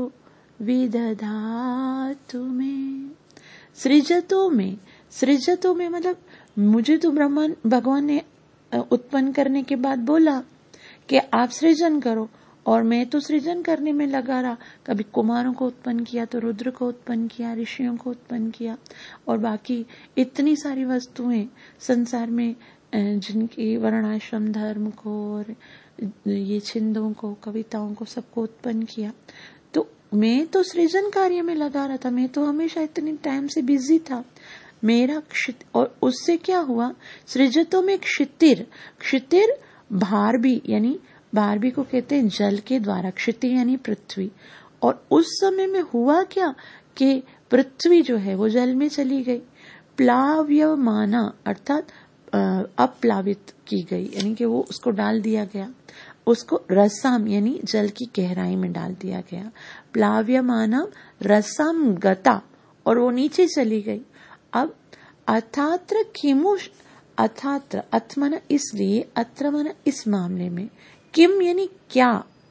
विदधातु मे। सृजतों में, सृजतों में मतलब मुझे तो ब्रह्मन भगवान ने उत्पन्न करने के बाद बोला कि आप सृजन करो, और मैं तो सृजन करने में लगा रहा। कभी कुमारों को उत्पन्न किया तो रुद्र को उत्पन्न किया, ऋषियों को उत्पन्न किया, और बाकी इतनी सारी वस्तुएं संसार में जिनकी वर्णाश्रम धर्म को और ये छिंदों को, कविताओं को, सबको उत्पन्न किया। तो मैं तो सृजन कार्य में लगा रहा था, मैं तो हमेशा इतनी टाइम से बिजी था। मेरा क्षित और उससे क्या हुआ, सृजतों में क्षितिर, क्षितिर भारभी यानी भारभी को कहते हैं जल के द्वारा, क्षिति यानी पृथ्वी। और उस समय में हुआ क्या कि पृथ्वी जो है वो जल में चली गई। प्लाव्यमाना अर्थात अपप्लावित की गई, यानी कि वो उसको डाल दिया गया, उसको रसाम यानी जल की गहराई में डाल दिया गया। प्लाव्यमानम रसाम गता, और वो नीचे चली गई। अब अथात्र किमु, अथात्र अथ माना इसलिए, अत्र माना इस मामले में, किम यानी क्या,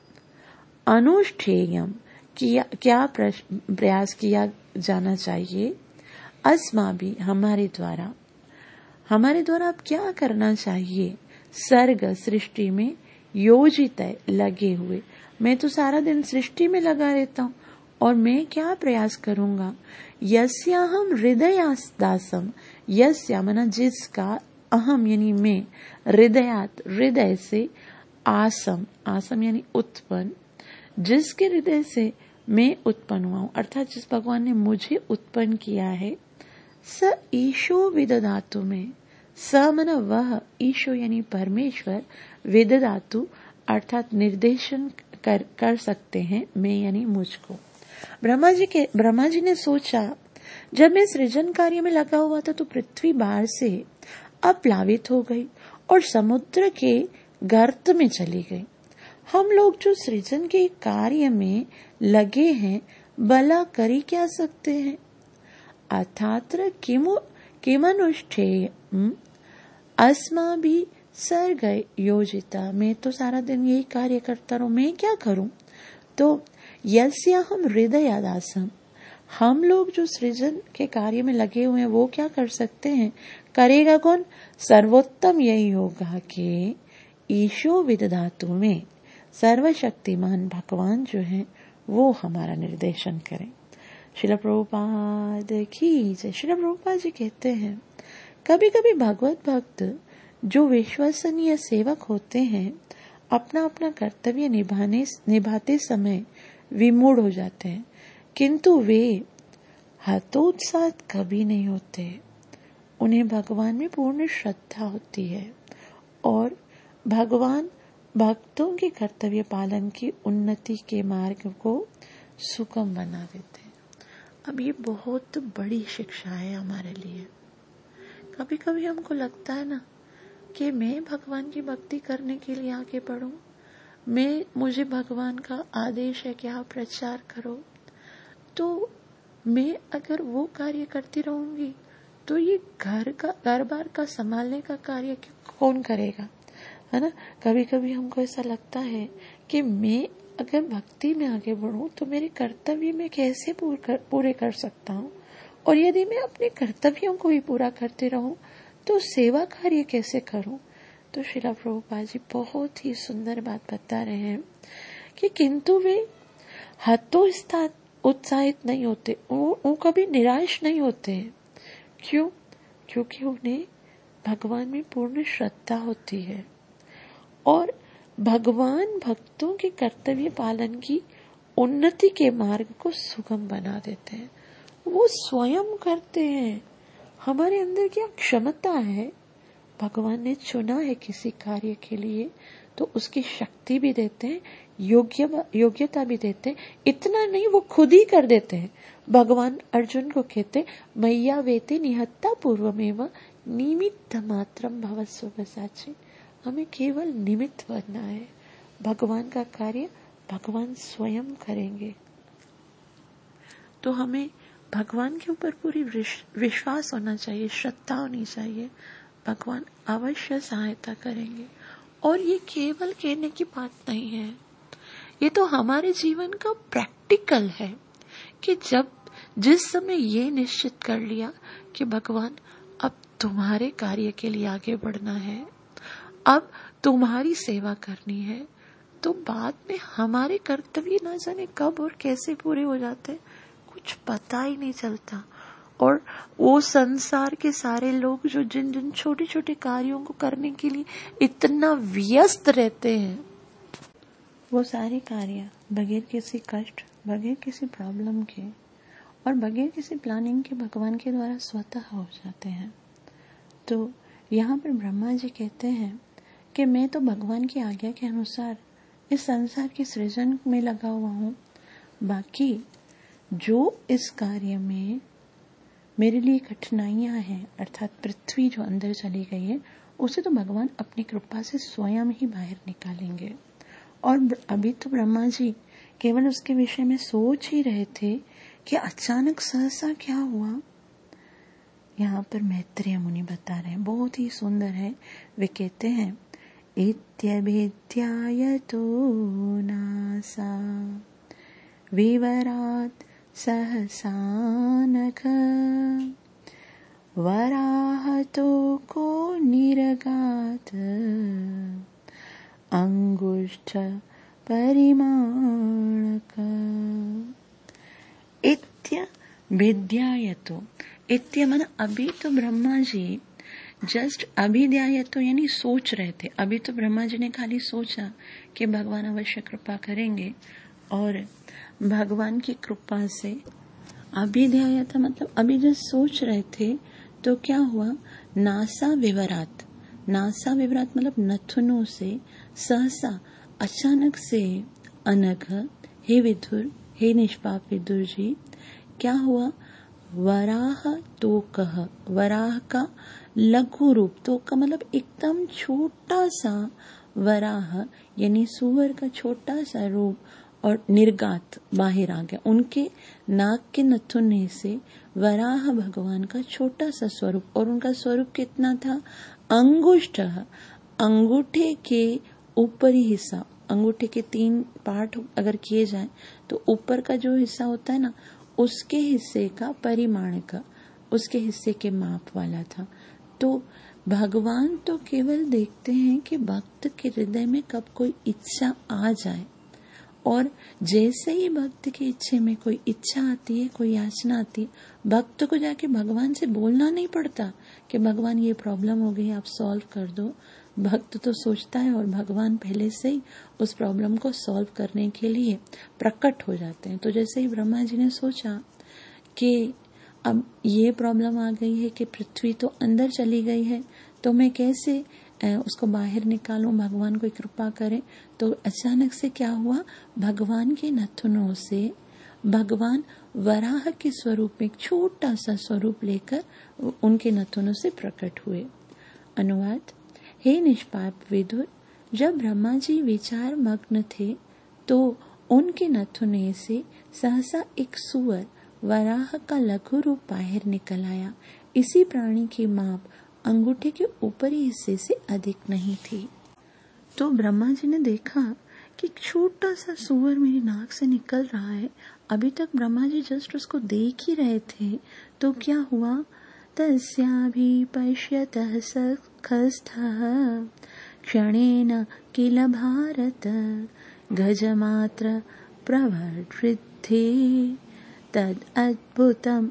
अनुष्ठेयम किया, क्या प्रयास किया जाना चाहिए, अस्मा भी हमारे द्वारा, हमारे द्वारा अब क्या करना चाहिए, सर्ग सृष्टि में, योजित है लगे हुए। मैं तो सारा दिन सृष्टि में लगा रहता हूँ, और मैं क्या प्रयास करूंगा, यस्याहम हृदयादासम, यस्या मना जिसका, अहम यानी मैं, हृदयात हृदय से, आसम आसम यानी उत्पन्न, जिसके हृदय से मैं उत्पन्न हुआ हूँ, अर्थात जिस भगवान ने मुझे उत्पन्न किया है, स ईशो विदधातु में, स मना वह, ईशो यानी परमेश्वर, विदधातु अर्थात निर्देशन कर कर सकते हैं, मैं यानी मुझको। ब्रह्मा जी के ब्रह्मा जी ने सोचा, जब मैं सृजन कार्य में लगा हुआ था तो पृथ्वी बाहर से अपप्लावित हो गई और समुद्र के गर्त में चली गई। हम लोग जो सृजन के कार्य में लगे हैं, भला कर ही क्या सकते हैं। अथात्र किमु किमनुष्ठेय अस्मा भी सर्ग योजिता, मैं तो सारा दिन यही कार्य करता रहूं, मैं क्या करूं। तो यस्या हम हृदयादासम, हम लोग जो सृजन के कार्य में लगे हुए हैं वो क्या कर सकते हैं, करेगा कौन, सर्वोत्तम यही होगा कि ईशो विदधातु में सर्वशक्तिमान भगवान जो है वो हमारा निर्देशन करें। श्रील प्रभुपाद की जय। श्रील प्रभुपाद जी कहते हैं, कभी कभी भगवत भक्त जो विश्वसनीय सेवक होते हैं, अपना अपना कर्तव्य निभाने निभाते समय विमूढ़ हो जाते हैं, किंतु वे हतोत्साह कभी नहीं होते। उन्हें भगवान में पूर्ण श्रद्धा होती है और भगवान भक्तों के कर्तव्य पालन की उन्नति के मार्ग को सुगम बना देते हैं। अब ये बहुत बड़ी शिक्षा है हमारे लिए। कभी कभी हमको लगता है ना कि मैं भगवान की भक्ति करने के लिए आगे बढ़ूं, मैं मुझे भगवान का आदेश है कि आप प्रचार करो, तो मैं अगर वो कार्य करती रहूंगी तो ये घर का घर बार का संभालने का कार्य कौन करेगा, है ना। कभी कभी हमको ऐसा लगता है कि मैं अगर भक्ति में आगे बढ़ूं तो मेरे कर्तव्य में कैसे पूर कर, पूरे कर सकता हूँ, और यदि मैं अपने कर्तव्यों को ही पूरा करते रहूं तो सेवा कार्य कैसे करूं। तो श्रील प्रभुपाद जी बहुत ही सुंदर बात बता रहे हैं कि किंतु वे हतोत्साहित उत्साहित नहीं होते, वो कभी निराश नहीं होते। क्यों? क्योंकि उन्हें भगवान में पूर्ण श्रद्धा होती है और भगवान भक्तों के कर्तव्य पालन की उन्नति के मार्ग को सुगम बना देते हैं। वो स्वयं करते हैं। हमारे अंदर क्या क्षमता है, भगवान ने चुना है किसी कार्य के लिए तो उसकी शक्ति भी देते हैं, योग्य योग्यता भी देते हैं। इतना नहीं, वो खुद ही कर देते हैं। भगवान अर्जुन को कहते, मैया वेते निहत्ता पूर्वमेव निमित्त मात्रम भवस्व साची, हमें केवल निमित्त बनना है, भगवान का कार्य भगवान स्वयं करेंगे। तो हमें भगवान के ऊपर पूरी विश्वास होना चाहिए, श्रद्धा होनी चाहिए, भगवान अवश्य सहायता करेंगे। और ये केवल कहने की बात नहीं है, ये तो हमारे जीवन का प्रैक्टिकल है कि जब जिस समय ये निश्चित कर लिया कि भगवान अब तुम्हारे कार्य के लिए आगे बढ़ना है, अब तुम्हारी सेवा करनी है, तो बाद में हमारे कर्तव्य न जाने कब और कैसे पूरे हो जाते कुछ पता ही नहीं चलता। और वो संसार के सारे लोग जो जिन जिन छोटे छोटे कार्यों को करने के लिए इतना व्यस्त रहते हैं, वो सारे कार्य बगैर किसी कष्ट, बगैर किसी प्रॉब्लम के और बगैर किसी प्लानिंग के भगवान के द्वारा स्वतः हो जाते हैं। तो यहाँ पर ब्रह्मा जी कहते हैं कि मैं तो भगवान की आज्ञा के अनुसार इस संसार के सृजन में लगा हुआ हूँ, बाकी जो इस कार्य में मेरे लिए कठिनाइयां हैं, अर्थात पृथ्वी जो अंदर चली गई है उसे तो भगवान अपनी कृपा से स्वयं ही बाहर निकालेंगे। और अभी तो ब्रह्मा जी केवल उसके विषय में सोच ही रहे थे कि अचानक सहसा क्या हुआ। यहाँ पर मैत्रेय मुनि बता रहे हैं, बहुत ही सुंदर है। वे कहते हैं, इत्यभिध्यायतो नासा विवरात् सहसानघ वराहतो को निरगात अंगुष्ठ परिमाणक। इत्य विद्यायतो, इत्य मन अभी तो ब्रह्मा जी जस्ट अभिध्यायतो यानी सोच रहे थे। अभी तो ब्रह्मा जी ने खाली सोचा कि भगवान अवश्य कृपा करेंगे, और भगवान की कृपा से अभिध्यायता मतलब अभी जस्ट सोच रहे थे तो क्या हुआ, नासा विवरात, नासा विवरात मतलब नथुनों से, सहसा अचानक से, अनघ हे विदुर, हे निष्पाप विदुर जी, क्या हुआ, वराह तोकह, वराह का लघु रूप, तोक का मतलब एकदम छोटा सा, वराह यानी सुअर का छोटा सा रूप, और निर्गात बाहर आ गया। उनके नाक के नथुने से वराह भगवान का छोटा सा स्वरूप, और उनका स्वरूप कितना था, अंगुष्ठ, अंगूठे के ऊपरी हिस्सा, अंगूठे के तीन पार्ट अगर किए जाएं तो ऊपर का जो हिस्सा होता है ना, उसके हिस्से का परिमाण का, उसके हिस्से के माप वाला था। तो भगवान तो केवल देखते हैं कि भक्त के हृदय में कब कोई इच्छा आ जाए, और जैसे ही भक्त की इच्छे में कोई इच्छा आती है, कोई याचना आती है, भक्त को जाके भगवान से बोलना नहीं पड़ता कि भगवान ये प्रॉब्लम हो गई, आप सॉल्व कर दो। भक्त तो सोचता है और भगवान पहले से ही उस प्रॉब्लम को सॉल्व करने के लिए प्रकट हो जाते हैं। तो जैसे ही ब्रह्मा जी ने सोचा कि अब ये प्रॉब्लम आ गई है कि पृथ्वी तो अंदर चली गई है, तो मैं कैसे उसको बाहर निकालूं, भगवान कोई कृपा करे। तो अचानक से क्या हुआ, भगवान के नथुनों से भगवान वराह के स्वरूप में एक छोटा सा स्वरूप लेकर उनके नथुनों से प्रकट हुए। अनुवाद, हे निष्पाप विदुर, जब ब्रह्मा जी विचार मग्न थे तो उनके नथुने से सहसा एक सुअर वराह का लघु रूप बाहर निकल आया। इसी प्राणी की माप अंगूठे के ऊपरी हिस्से से अधिक नहीं थी। तो ब्रह्मा जी ने देखा कि छोटा सा सुअर मेरी नाक से निकल रहा है। अभी तक ब्रह्मा जी जस्ट उसको देख ही रहे थे, तो क्या हुआ, तस्याभिपश्यतः सखस्थः क्षणेन किल भारत गजमात्र प्रवृद्धि तद अद्भुतम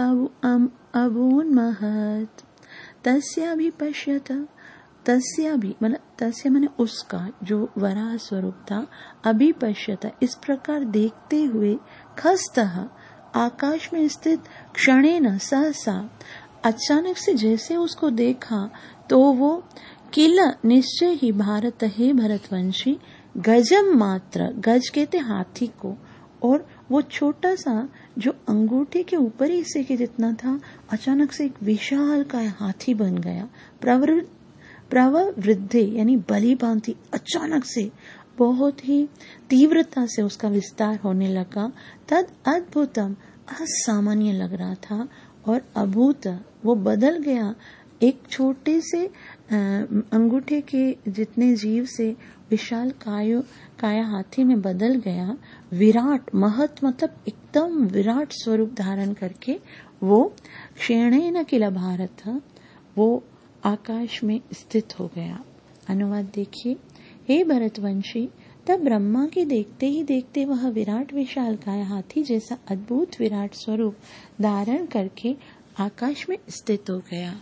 अभून्महत्। तस्याभिपश्यत, तस्या भी मतलब तस्य माने उसका, जो वराह स्वरूप था, अभिपश्यत इस प्रकार देखते हुए, खस्तः आकाश में स्थित, क्षणेन सहसा अचानक से जैसे उसको देखा तो वो, किल निश्चय ही भारत हे भरतवंशी, गजम मात्र, गज कहते हाथी को, और वो छोटा सा जो अंगूठे के ऊपरी हिस्से के जितना था, अचानक से एक विशाल का हाथी बन गया। प्रवृत्ति प्रवृद्धि यानी बली भांति अचानक से बहुत ही तीव्रता से उसका विस्तार होने लगा। तद अद्भुतम असामान्य लग रहा था, और अभूत वो बदल गया, एक छोटे से अंगूठे के जितने जीव से विशाल कायो काया हाथी में बदल गया। विराट महत मतलब एकदम विराट स्वरूप धारण करके वो क्षणेन किल भारत, वो आकाश में स्थित हो गया। अनुवाद देखिए, हे भरतवंशी, तब ब्रह्मा के देखते ही देखते वह विराट विशाल काय हाथी जैसा अद्भुत विराट स्वरूप धारण करके आकाश में स्थित हो गया।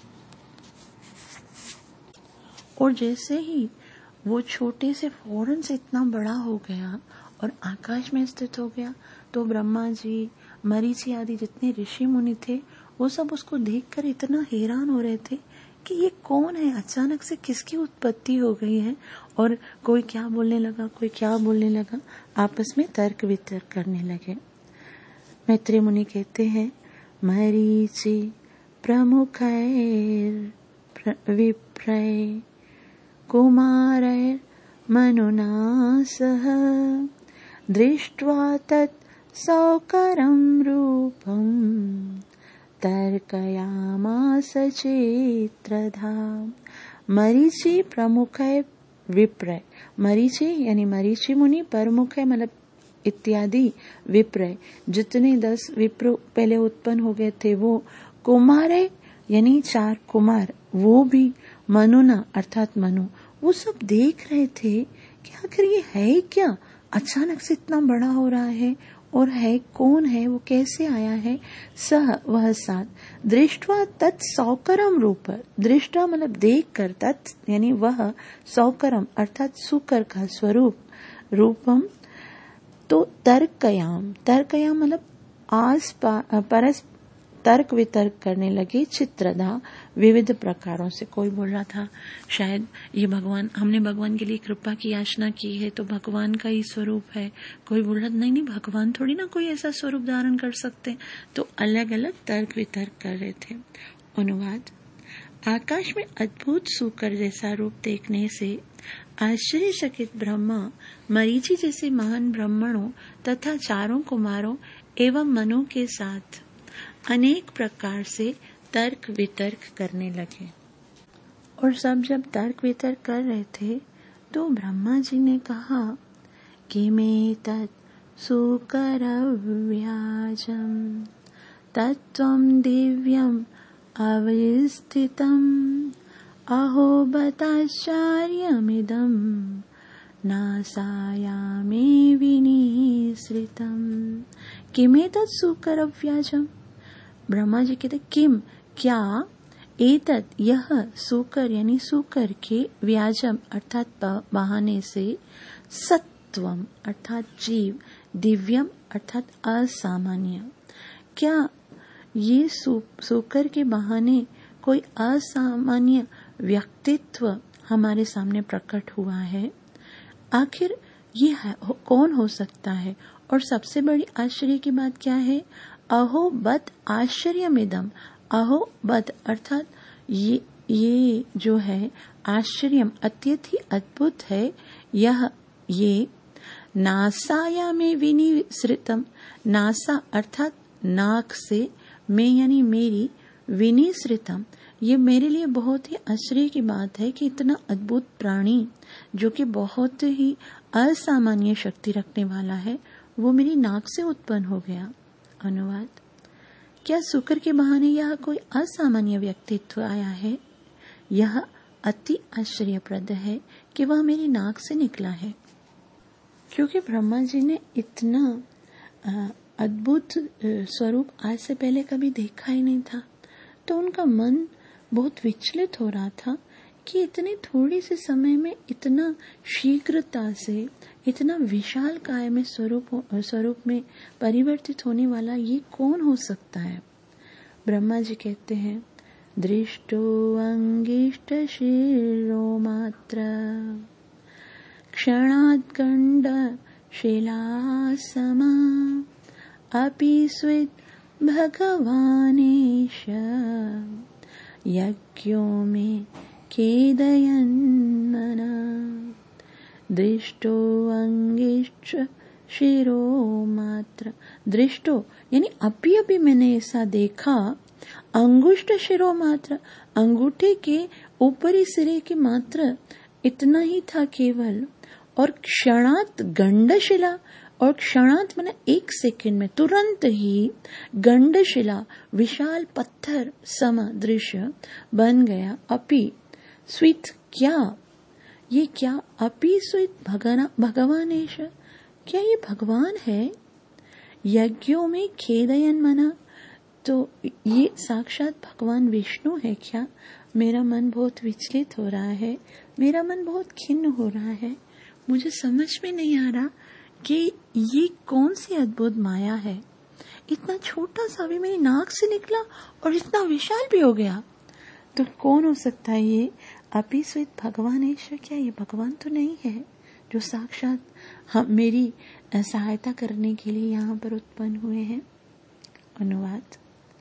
और जैसे ही वो छोटे से फौरन से इतना बड़ा हो गया और आकाश में स्थित हो गया, तो ब्रह्मा जी, मरीचि आदि जितने ऋषि मुनि थे वो सब उसको देखकर इतना हैरान हो रहे थे कि ये कौन है, अचानक से किसकी उत्पत्ति हो गई है। और कोई क्या बोलने लगा, कोई क्या बोलने लगा, आपस में तर्क वितर्क करने लगे। मैत्रेय मुनि कहते हैं, मरीचि प्रमुखैर् विप्रैः कुमारैर्मनुना सह दृष्ट्वा तत् सौकरं रूपं तर्कयामास चित्रधा। मरीचि प्रमुख है विप्रय, मरीचि यानी मरीचि मुनि, प्रमुख है मतलब इत्यादि, विप्रय जितने दस विप्र पहले उत्पन्न हो गए थे वो, कुमार है यानी चार कुमार वो भी, मनुना अर्थात मनु, वो सब देख रहे थे कि आखिर ये है क्या, अचानक से इतना बड़ा हो रहा है, और है कौन है, वो कैसे आया है। सह वह साथ, दृष्टवा तत् सौकरम रूप, दृष्टा मतलब देख कर, तत् यानी वह, सौकरम अर्थात सुकर का स्वरूप, रूपम तो तर्कयाम, तर्कयाम मतलब आस परस तर्क वितर्क करने लगे, चित्रधा विविध प्रकारों से। कोई बोल रहा था शायद ये भगवान, हमने भगवान के लिए कृपा की याचना की है तो भगवान का ही स्वरूप है। कोई बोल रहा नहीं नहीं भगवान थोड़ी ना कोई ऐसा स्वरूप धारण कर सकते। तो अलग अलग तर्क वितर्क कर रहे थे। अनुवाद, आकाश में अद्भुत सूकर जैसा रूप देखने से आश्चर्यचकित ब्रह्मा मरीचि जैसे महान ब्राह्मणों तथा चारों कुमारों एवं मनु के साथ अनेक प्रकार से तर्क वितर्क करने लगे। और सब जब तर्क वितर्क कर रहे थे तो ब्रह्मा जी ने कहा कि मैं तत् सुकरव्याजम तत्त्वं दिव्यम अवस्थितम् अहो बताश्चर्यमिदं नासायामे विनिसृतम्। किमे तत् सुकरव्याजम, ब्रह्मा जी कहते किम क्या, एतत् यह सुकर यानी सुकर के, व्याजम अर्थात बहाने से, सत्वम अर्थात जीव, दिव्यम अर्थात असामान्य, क्या ये सुकर के बहाने कोई असामान्य व्यक्तित्व हमारे सामने प्रकट हुआ है। आखिर ये है, कौन हो सकता है। और सबसे बड़ी आश्चर्य की बात क्या है, अहो बत आश्चर्यमिदम, अहो बत अर्थात ये ये जो है आश्चर्यम अत्यंत ही अद्भुत है, यह ये नासाया में विनिसृतम, नासा अर्थात नाक से, मैं यानी मेरी, विनिसृतम ये मेरे लिए बहुत ही आश्चर्य की बात है कि इतना अद्भुत प्राणी जो कि बहुत ही असामान्य शक्ति रखने वाला है वो मेरी नाक से उत्पन्न हो गया। अनुवाद, क्या सुकर के बहाने यह कोई असामान्य व्यक्तित्व आया है। यह अति आश्चर्यप्रद है कि वह मेरी नाक से निकला है। क्योंकि ब्रह्मा जी ने इतना अद्भुत स्वरूप आज से पहले कभी देखा ही नहीं था, तो उनका मन बहुत विचलित हो रहा था कि इतने थोड़े से समय में इतना शीघ्रता से इतना विशाल काय में स्वरूप स्वरूप में परिवर्तित होने वाला ये कौन हो सकता है। ब्रह्मा जी कहते हैं, दृष्टो अंगिष्ट शिरो मात्र क्षणात् गंड शिलासमा अपि स्वित् भगवानेश यज्ञो में खेदयन् मना। दृष्टो अंगिष्ट शिरो मात्र, दृष्टो यानी अभी अभी मैंने ऐसा देखा, अंगुष्ट शिरो मात्र अंगूठे के ऊपरी सिरे की मात्र इतना ही था केवल, और क्षणात गंडशिला, और क्षणात मैंने एक सेकंड में तुरंत ही गंडशिला विशाल पत्थर सम दृश्य बन गया। अपि स्वित क्या, ये क्या, अपि स्वित भगवान भगवानेश, क्या ये भगवान है। यज्ञों में खेदयन मना, तो ये साक्षात भगवान विष्णु है क्या। मेरा मन बहुत विचलित हो रहा है, मेरा मन बहुत खिन्न हो रहा है, मुझे समझ में नहीं आ रहा कि ये कौन सी अद्भुत माया है। इतना छोटा सा भी मेरी नाक से निकला और इतना विशाल भी हो गया, तो कौन हो सकता है ये। अपि स्वित भगवानेश, क्या ये भगवान तो नहीं है जो साक्षात हम मेरी सहायता करने के लिए यहाँ पर उत्पन्न हुए हैं। अनुवाद,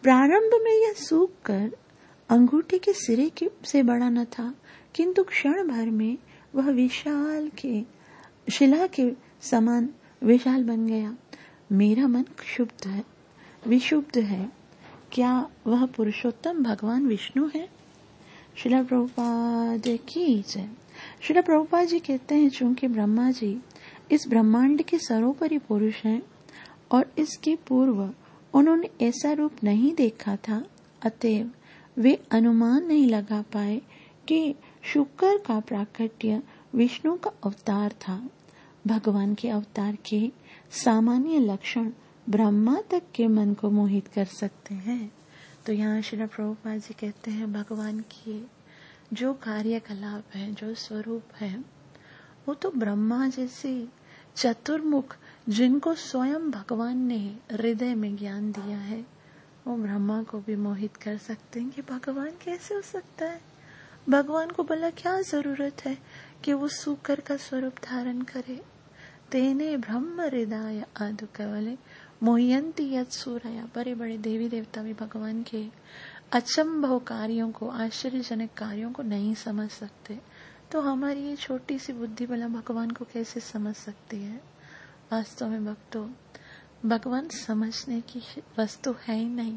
प्रारंभ में यह सूख कर अंगूठे के सिरे के से बड़ा न था, किंतु क्षण भर में वह विशाल के शिला के समान विशाल बन गया। मेरा मन क्षुब्ध है, विशुब्ध है। क्या वह पुरुषोत्तम भगवान विष्णु है? श्रील प्रभुपाद की जय। श्रील प्रभुपाद जी कहते हैं, चूंकि ब्रह्मा जी इस ब्रह्मांड के सर्वोपरि पुरुष हैं और इसके पूर्व उन्होंने ऐसा रूप नहीं देखा था, अतएव वे अनुमान नहीं लगा पाए कि शुक्र का प्राकट्य विष्णु का अवतार था। भगवान के अवतार के सामान्य लक्षण ब्रह्मा तक के मन को मोहित कर सकते हैं। तो यहाँ श्रील प्रभुपाद जी कहते हैं, भगवान की जो कार्यकलाप है, जो स्वरूप है, वो तो ब्रह्मा जैसे चतुर्मुख, जिनको स्वयं भगवान ने हृदय में ज्ञान दिया है, वो ब्रह्मा को भी मोहित कर सकते हैं कि भगवान कैसे हो सकता है। भगवान को भला क्या जरूरत है कि वो सूकर का स्वरूप धारण करे। तेने ब्रह्म हृदय आदु केवले मोहयंती यत् सूरया। बड़े बड़े देवी देवता भी भगवान के अचंभव कार्यों को, आश्चर्यजनक कार्यों को नहीं समझ सकते, तो हमारी ये छोटी सी बुद्धि भला भगवान को कैसे समझ सकती है। वास्तव में भक्तों, भगवान समझने की वस्तु है ही नहीं।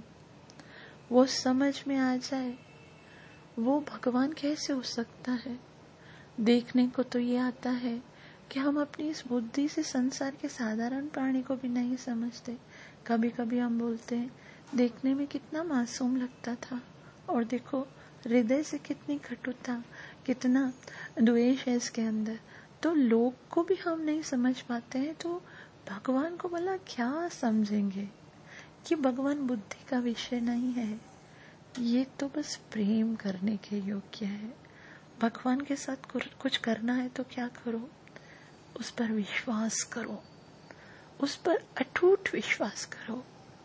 वो समझ में आ जाए, वो भगवान कैसे हो सकता है। देखने को तो ये आता है कि हम अपनी इस बुद्धि से संसार के साधारण प्राणी को भी नहीं समझते। कभी कभी हम बोलते हैं, देखने में कितना मासूम लगता था, और देखो हृदय से कितनी कटुता, कितना द्वेष है इसके अंदर। तो लोग को भी हम नहीं समझ पाते हैं, तो भगवान को भला क्या समझेंगे कि भगवान बुद्धि का विषय नहीं है। ये तो बस प्रेम करने के योग्य है। भगवान के साथ कुछ करना है तो क्या करो, उस पर विश्वास करो, उस पर अटूट विश्वास करो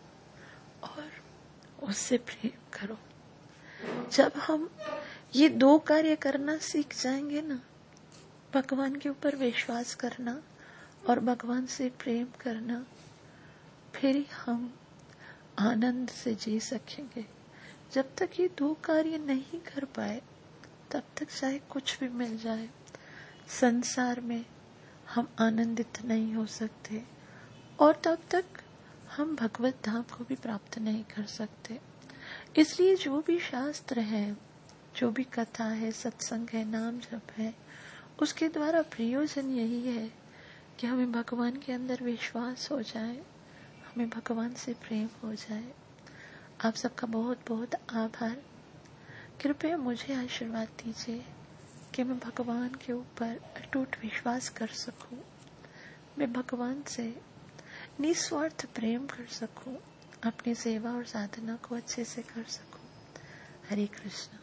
और उससे प्रेम करो। जब हम ये दो कार्य करना सीख जाएंगे ना, भगवान के ऊपर विश्वास करना और भगवान से प्रेम करना, फिर ही हम आनंद से जी सकेंगे। जब तक ये दो कार्य नहीं कर पाए, तब तक चाहे कुछ भी मिल जाए, संसार में हम आनंदित नहीं हो सकते, और तब तक हम भगवत धाम को भी प्राप्त नहीं कर सकते। इसलिए जो भी शास्त्र है, जो भी कथा है, सत्संग है, नाम जप है, उसके द्वारा प्रयोजन यही है कि हमें भगवान के अंदर विश्वास हो जाए, हमें भगवान से प्रेम हो जाए। आप सबका बहुत बहुत आभार। कृपया मुझे आशीर्वाद दीजिए कि मैं भगवान के ऊपर अटूट विश्वास कर सकूं, मैं भगवान से निस्वार्थ प्रेम कर सकूं, अपनी सेवा और साधना को अच्छे से कर सकूं। हरे कृष्ण।